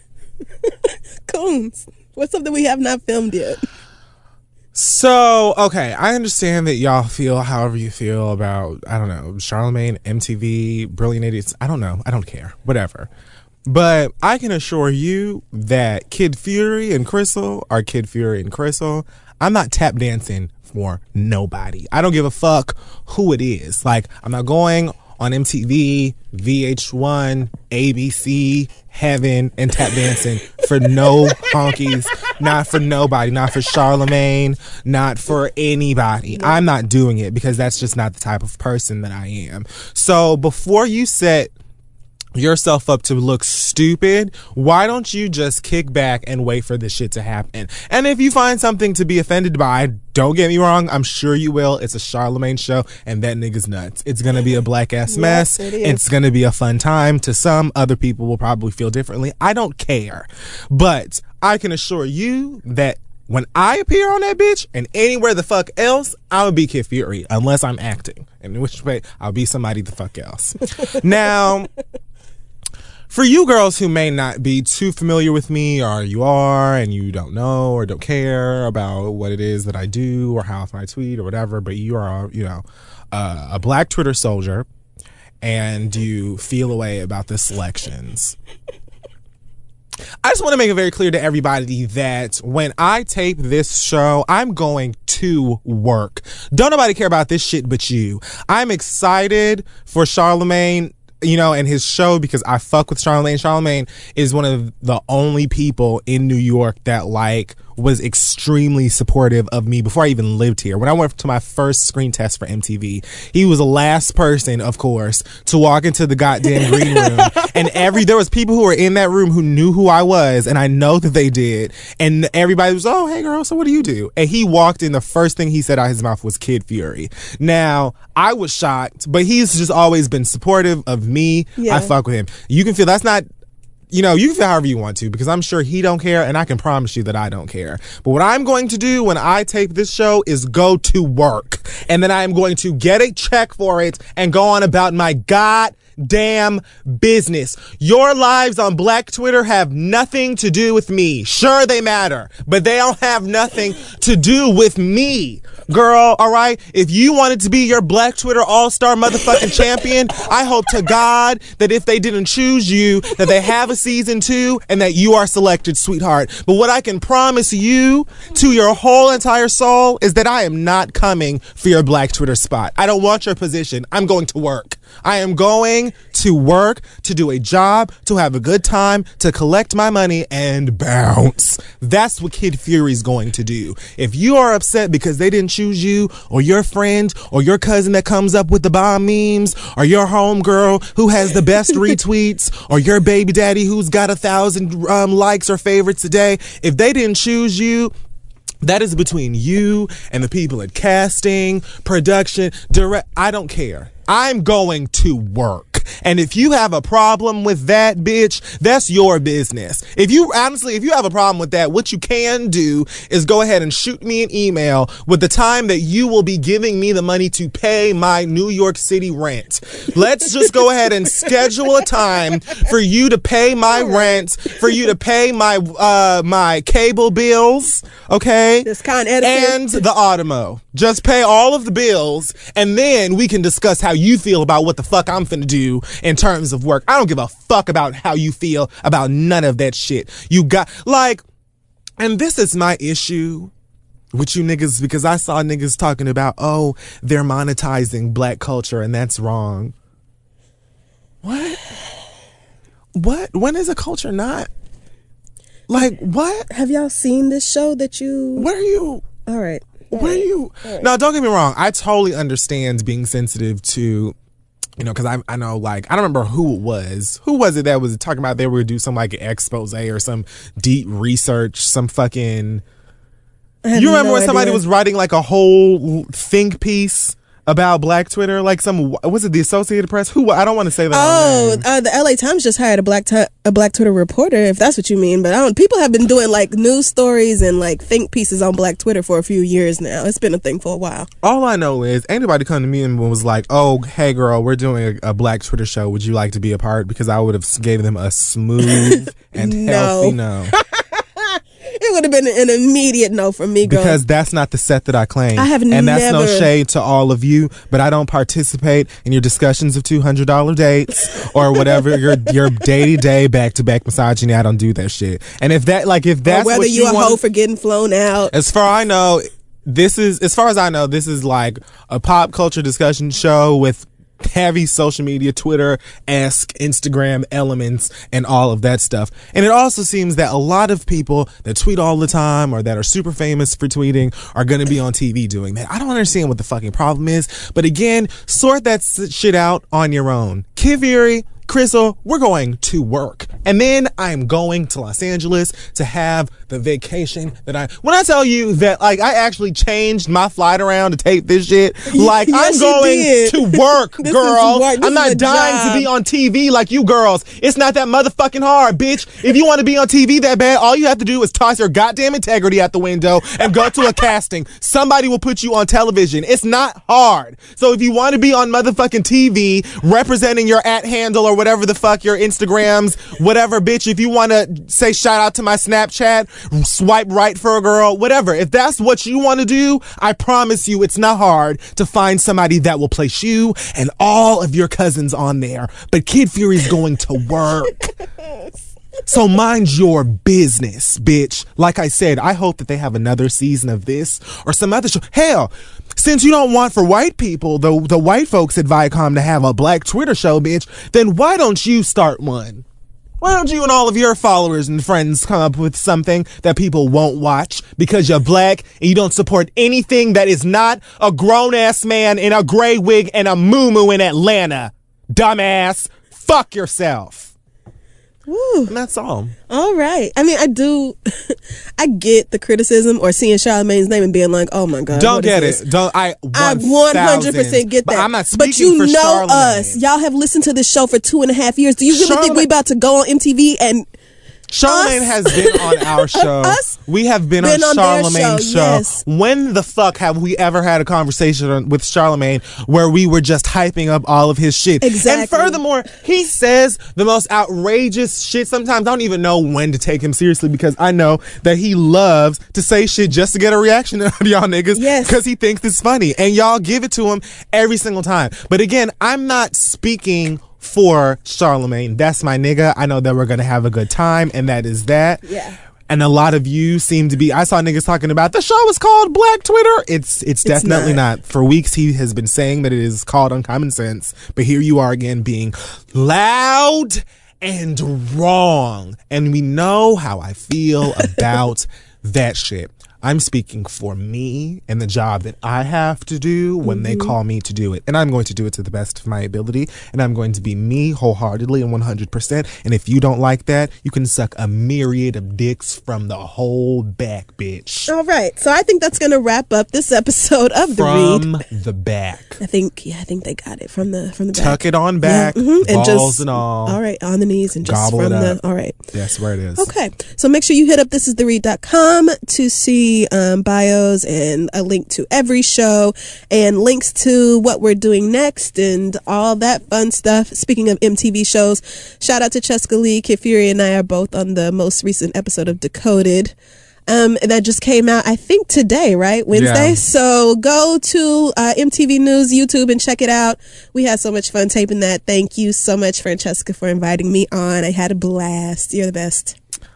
[SPEAKER 2] Coons. What's something we have not filmed yet?
[SPEAKER 1] So, okay, I understand that y'all feel however you feel about, I don't know, Charlemagne, MTV, Brilliant Idiots. I don't know. I don't care. Whatever. But I can assure you that Kid Fury and Crystal are Kid Fury and Crystal. I'm not tap dancing for nobody. I don't give a fuck who it is. Like, I'm not going on MTV, VH1, ABC, Heaven, and tap dancing for no honkies, not for nobody, not for Charlemagne, not for anybody. I'm not doing it because that's just not the type of person that I am. So before you set yourself up to look stupid, why don't you just kick back and wait for this shit to happen? And if you find something to be offended by, don't get me wrong, I'm sure you will. It's a Charlemagne show and that nigga's nuts. It's gonna be a black ass mess. It's gonna be a fun time. To some, other people will probably feel differently. I don't care. But I can assure you that when I appear on that bitch and anywhere the fuck else, I'll be Kid Fury, unless I'm acting. In which way, I'll be somebody the fuck else. Now, for you girls who may not be too familiar with me, or you are and you don't know or don't care about what it is that I do or how I tweet or whatever, but you are, a black Twitter soldier and you feel a way about the selections. I just want to make it very clear to everybody that when I tape this show, I'm going to work. Don't nobody care about this shit but you. I'm excited for Charlemagne, and his show, because I fuck with Charlemagne. Charlemagne is one of the only people in New York that was extremely supportive of me before I even lived here. When I went to my first screen test for MTV, he was the last person, of course, to walk into the goddamn green room. And there was people who were in that room who knew who I was, and I know that they did. And everybody was, oh, hey girl, so what do you do? And he walked in, the first thing he said out of his mouth was Kid Fury. Now, I was shocked, but he's just always been supportive of me. Yeah. I fuck with him. You can feel that's not, you can feel however you want to, because I'm sure he don't care, and I can promise you that I don't care. But what I'm going to do when I tape this show is go to work, and then I am going to get a check for it and go on about my goddamn business. Your lives on Black Twitter have nothing to do with me. Sure, they matter, but they don't have nothing to do with me. Girl, all right? If you wanted to be your Black Twitter all-star motherfucking champion, I hope to God that if they didn't choose you, that they have a season 2 and that you are selected, sweetheart. But what I can promise you to your whole entire soul is that I am not coming for your Black Twitter spot. I don't want your position. I'm going to work. I am going to work, to do a job, to have a good time, to collect my money and bounce. That's what Kid Fury's going to do. If you are upset because they didn't choose you, or your friend, or your cousin that comes up with the bomb memes, or your homegirl who has the best retweets, or your baby daddy who's got 1,000 likes or favorites a day, if they didn't choose you, that is between you and the people at casting, production, direct. I don't care. I'm going to work. And if you have a problem with that, bitch, that's your business. If you have a problem with that, what you can do is go ahead and shoot me an email with the time that you will be giving me the money to pay my New York City rent. Let's just go ahead and schedule a time for you to pay my rent, for you to pay my my cable bills, okay?
[SPEAKER 2] This kind of etiquette.
[SPEAKER 1] And the Automo. Just pay all of the bills, and then we can discuss how you feel about what the fuck I'm finna do in terms of work. I don't give a fuck about how you feel about none of that shit. You got, and this is my issue with you niggas, because I saw niggas talking about, oh, they're monetizing Black culture and that's wrong. What? When is a culture not? Like, what?
[SPEAKER 2] Have y'all seen this show that you...
[SPEAKER 1] What are you...
[SPEAKER 2] All right.
[SPEAKER 1] What are you... Right. No, don't get me wrong. I totally understand being sensitive to... You know, because I know, like, I don't remember who it was. Who was it that was talking about they were going to do some, like, expose or some deep research, some fucking... You remember when somebody was writing, like, a whole think piece about Black Twitter? Like, was it the Associated Press? Who? I don't want to say that.
[SPEAKER 2] Oh, the LA Times just hired a Black Twitter reporter, if that's what you mean. But people have been doing, like, news stories and, like, think pieces on Black Twitter for a few years now. It's been a thing for a while.
[SPEAKER 1] All I know is anybody come to me and was like, oh, hey, girl, we're doing a Black Twitter show. Would you like to be a part? Because I would have gave them a smooth and healthy no.
[SPEAKER 2] It would have been an immediate no from me, girl.
[SPEAKER 1] Because that's not the set that I claim.
[SPEAKER 2] I have never.
[SPEAKER 1] And that's no shade to all of you, but I don't participate in your discussions of $200 dates or whatever your day-to-day back-to-back misogyny. I don't do that shit. And if that's
[SPEAKER 2] or whether
[SPEAKER 1] what
[SPEAKER 2] you a hoe for getting flown out.
[SPEAKER 1] As far as I know, this is like a pop culture discussion show with heavy social media, Twitter-esque, Instagram elements, and all of that stuff. And it also seems that a lot of people that tweet all the time or that are super famous for tweeting are going to be on TV doing that. I don't understand what the fucking problem is. But again, sort that shit out on your own. Kid Fury, Crystal, we're going to work. And then I'm going to Los Angeles to have the vacation when I tell you that, like, I actually changed my flight around to take this shit, like, yes, I'm going to work, girl. I'm not dying to be on TV like you girls. It's not that motherfucking hard, bitch. If you want to be on TV that bad, all you have to do is toss your goddamn integrity out the window and go to a casting. Somebody will put you on television. It's not hard. So if you want to be on motherfucking TV representing your @ handle or whatever the fuck, your Instagrams, whatever, bitch, if you want to say shout out to my Snapchat, swipe right for a girl, whatever, if that's what you want to do, I promise you it's not hard to find somebody that will place you and all of your cousins on there. But Kid Fury's going to work. So mind your business, bitch. Like I said, I hope that they have another season of this or some other show. Hell, since you don't want for white people, the white folks at Viacom to have a Black Twitter show, bitch, then why don't you start one? Why don't you and all of your followers and friends come up with something that people won't watch because you're Black and you don't support anything that is not a grown-ass man in a gray wig and a muumuu in Atlanta? Dumbass. Fuck yourself.
[SPEAKER 2] Woo.
[SPEAKER 1] And that's all.
[SPEAKER 2] All right. I mean, I get the criticism or seeing Charlamagne's name and being like, oh my God.
[SPEAKER 1] Don't get it. I
[SPEAKER 2] 100% get that.
[SPEAKER 1] But I'm not speaking
[SPEAKER 2] but you
[SPEAKER 1] for
[SPEAKER 2] know
[SPEAKER 1] Charlamagne.
[SPEAKER 2] us. Y'all have listened to this show for 2.5 years. Do you really think we about to go on MTV and...
[SPEAKER 1] Charlamagne has been on our show. We have been on Charlamagne's show.
[SPEAKER 2] Yes.
[SPEAKER 1] When the fuck have we ever had a conversation with Charlamagne where we were just hyping up all of his shit?
[SPEAKER 2] Exactly.
[SPEAKER 1] And furthermore, he says the most outrageous shit. Sometimes I don't even know when to take him seriously because I know that he loves to say shit just to get a reaction out of y'all niggas.
[SPEAKER 2] Yes.
[SPEAKER 1] Because he thinks it's funny. And y'all give it to him every single time. But again, I'm not speaking for Charlamagne. That's my nigga. I know that we're gonna have a good time, and that is that.
[SPEAKER 2] Yeah.
[SPEAKER 1] And a lot of you seem to be. I saw niggas talking about the show is called Black Twitter. It's definitely not. For weeks he has been saying that it is called Uncommon Sense, but here you are again being loud and wrong. And we know how I feel about that shit. I'm speaking for me and the job that I have to do when they call me to do it. And I'm going to do it to the best of my ability. And I'm going to be me wholeheartedly and 100%. And if you don't like that, you can suck a myriad of dicks from the whole back, bitch.
[SPEAKER 2] All right. So I think that's going to wrap up this episode of The Read.
[SPEAKER 1] From the back.
[SPEAKER 2] I think they got it from the back.
[SPEAKER 1] Tuck it on back,
[SPEAKER 2] and
[SPEAKER 1] balls and all.
[SPEAKER 2] All right, on the knees and just
[SPEAKER 1] gobble
[SPEAKER 2] from
[SPEAKER 1] it
[SPEAKER 2] the.
[SPEAKER 1] up.
[SPEAKER 2] All right.
[SPEAKER 1] That's where it is.
[SPEAKER 2] Okay. So make sure you hit up thisistheread.com to see bios and a link to every show and links to what we're doing next and all that fun stuff. Speaking of MTV shows, shout out to Cheska Lee. Kid Fury and I are both on the most recent episode of Decoded. That just came out, I think today, right? Wednesday.
[SPEAKER 1] Yeah.
[SPEAKER 2] So go to MTV News YouTube and check it out. We had so much fun taping that. Thank you so much, Francesca, for inviting me on. I had a blast. You're the best.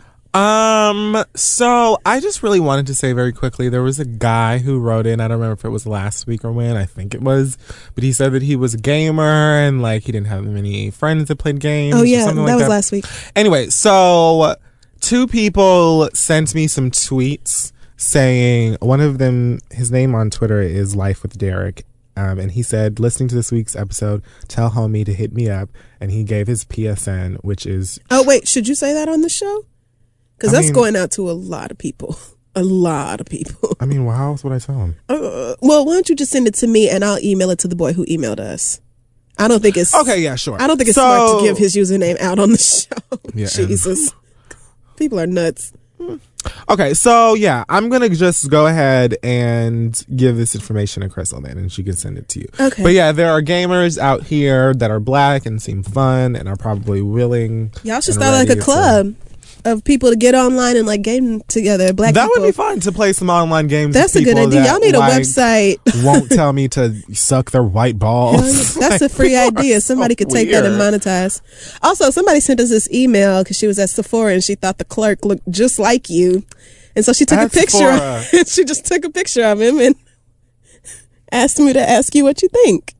[SPEAKER 1] So I just really wanted to say very quickly, there was a guy who wrote in, I don't remember if it was last week or when, I think it was, but he said that he was a gamer and like he didn't have many friends that played games.
[SPEAKER 2] Oh yeah,
[SPEAKER 1] or something
[SPEAKER 2] that
[SPEAKER 1] like
[SPEAKER 2] was last week.
[SPEAKER 1] Anyway, so 2 people sent me some tweets saying, one of them, his name on Twitter is Life with Derek. And he said, listening to this week's episode, tell homie to hit me up. And he gave his PSN, which is...
[SPEAKER 2] Oh, wait, should you say that on the show? Because that's going out to a lot of people. A lot of people.
[SPEAKER 1] I mean, well, how else would I tell him?
[SPEAKER 2] Well, why don't you just send it to me and I'll email it to the boy who emailed us. I don't think it's...
[SPEAKER 1] Okay, yeah, sure.
[SPEAKER 2] I don't think it's smart to give his username out on the show.
[SPEAKER 1] Yeah,
[SPEAKER 2] Jesus. People are nuts.
[SPEAKER 1] Okay, so yeah, I'm gonna just go ahead and give this information to Crystal then, and she can send it to you.
[SPEAKER 2] Okay.
[SPEAKER 1] But yeah, there are gamers out here that are black and seem fun and are probably willing.
[SPEAKER 2] Y'all should start like a club of people to get online and like game together. Black
[SPEAKER 1] that
[SPEAKER 2] people.
[SPEAKER 1] would be fun to play some online games.
[SPEAKER 2] That's
[SPEAKER 1] with
[SPEAKER 2] a good
[SPEAKER 1] people
[SPEAKER 2] idea.
[SPEAKER 1] that,
[SPEAKER 2] Y'all need a
[SPEAKER 1] like,
[SPEAKER 2] website.
[SPEAKER 1] Won't tell me to suck their white balls.
[SPEAKER 2] That's a free idea. Somebody could take that and monetize. Also, somebody sent us this email because she was at Sephora and she thought the clerk looked just like you. And so she took a picture. She just took a picture of him and asked me to ask you what you think.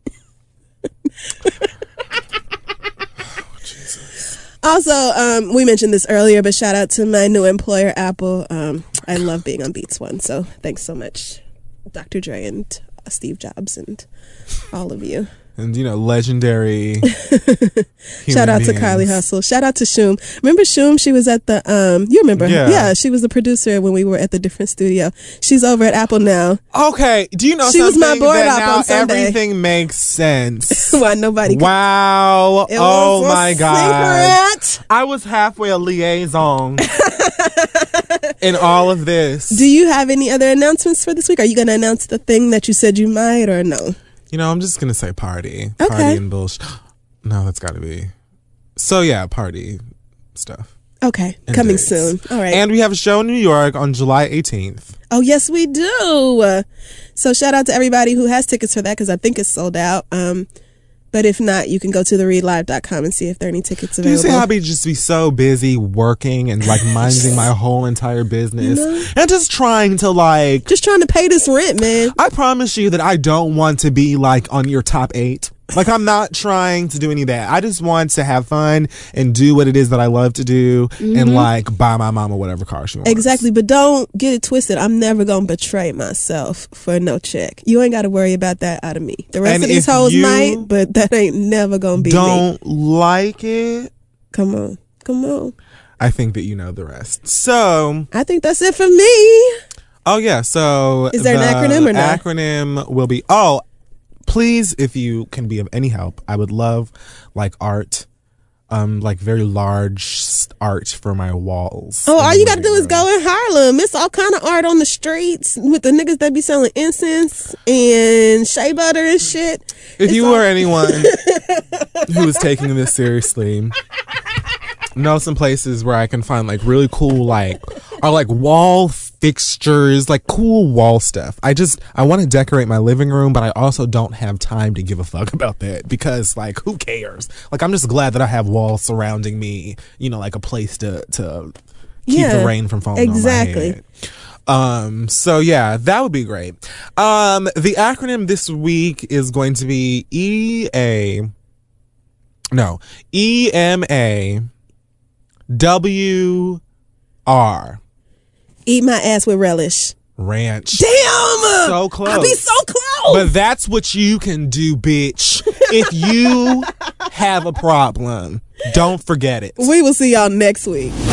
[SPEAKER 2] Also, we mentioned this earlier, but shout out to my new employer, Apple. I love being on Beats One, so thanks so much, Dr. Dre and Steve Jobs and all of you.
[SPEAKER 1] And, you know, legendary.
[SPEAKER 2] Shout out to Carly Hustle. Shout out to Shoom. Remember Shoom? She was at the, you remember? Yeah, she was the producer when we were at the different studio. She's over at Apple now.
[SPEAKER 1] Okay. Do you know
[SPEAKER 2] she
[SPEAKER 1] something?
[SPEAKER 2] Was my board
[SPEAKER 1] that
[SPEAKER 2] op
[SPEAKER 1] now
[SPEAKER 2] on Sunday.
[SPEAKER 1] Everything makes sense.
[SPEAKER 2] Why nobody
[SPEAKER 1] Wow. Oh my God.
[SPEAKER 2] Secret.
[SPEAKER 1] I was halfway a liaison in all of this.
[SPEAKER 2] Do you have any other announcements for this week? Are you going to announce the thing that you said you might or no?
[SPEAKER 1] You know, I'm just going to say party.
[SPEAKER 2] Okay.
[SPEAKER 1] Party and bullshit. No, that's got to be. So, yeah, party stuff.
[SPEAKER 2] Okay.
[SPEAKER 1] And
[SPEAKER 2] coming
[SPEAKER 1] dates.
[SPEAKER 2] soon. All right.
[SPEAKER 1] And we have a show in New York on July 18th.
[SPEAKER 2] Oh, yes, we do. So shout out to everybody who has tickets for that because I think it's sold out. But if not, you can go to thereadlive.com and see if there are any tickets available.
[SPEAKER 1] Do you see how I just be so busy working and like minding my whole entire business and just trying to
[SPEAKER 2] pay this rent, man.
[SPEAKER 1] I promise you that I don't want to be like on your top 8. Like, I'm not trying to do any of that. I just want to have fun and do what it is that I love to do and like buy my mama whatever car she wants.
[SPEAKER 2] Exactly. But don't get it twisted. I'm never going to betray myself for no check. You ain't got to worry about that out of me. The rest of these hoes might, but that ain't never going to be
[SPEAKER 1] don't like it.
[SPEAKER 2] Come on. Come on.
[SPEAKER 1] I think that you know the rest. So
[SPEAKER 2] I think that's it for me.
[SPEAKER 1] Oh, yeah. So
[SPEAKER 2] is there an acronym or not?
[SPEAKER 1] Acronym will be, please, if you can be of any help, I would love like art, like very large art for my walls.
[SPEAKER 2] Oh, all you got to do is go in Harlem. It's all kind of art on the streets with the niggas that be selling incense and shea butter and shit.
[SPEAKER 1] If you or anyone who is taking this seriously know some places where I can find like really cool wall fixtures, like cool wall stuff. I want to decorate my living room, but I also don't have time to give a fuck about that because like who cares? Like I'm just glad that I have walls surrounding me, you know, like a place to keep the rain from falling on my head. So yeah, that would be great. The acronym this week is going to be EMAWR.
[SPEAKER 2] Eat my ass with relish.
[SPEAKER 1] Ranch.
[SPEAKER 2] Damn!
[SPEAKER 1] So close.
[SPEAKER 2] I be so close.
[SPEAKER 1] But that's what you can do, bitch. If you have a problem, don't forget it.
[SPEAKER 2] We will see y'all next week.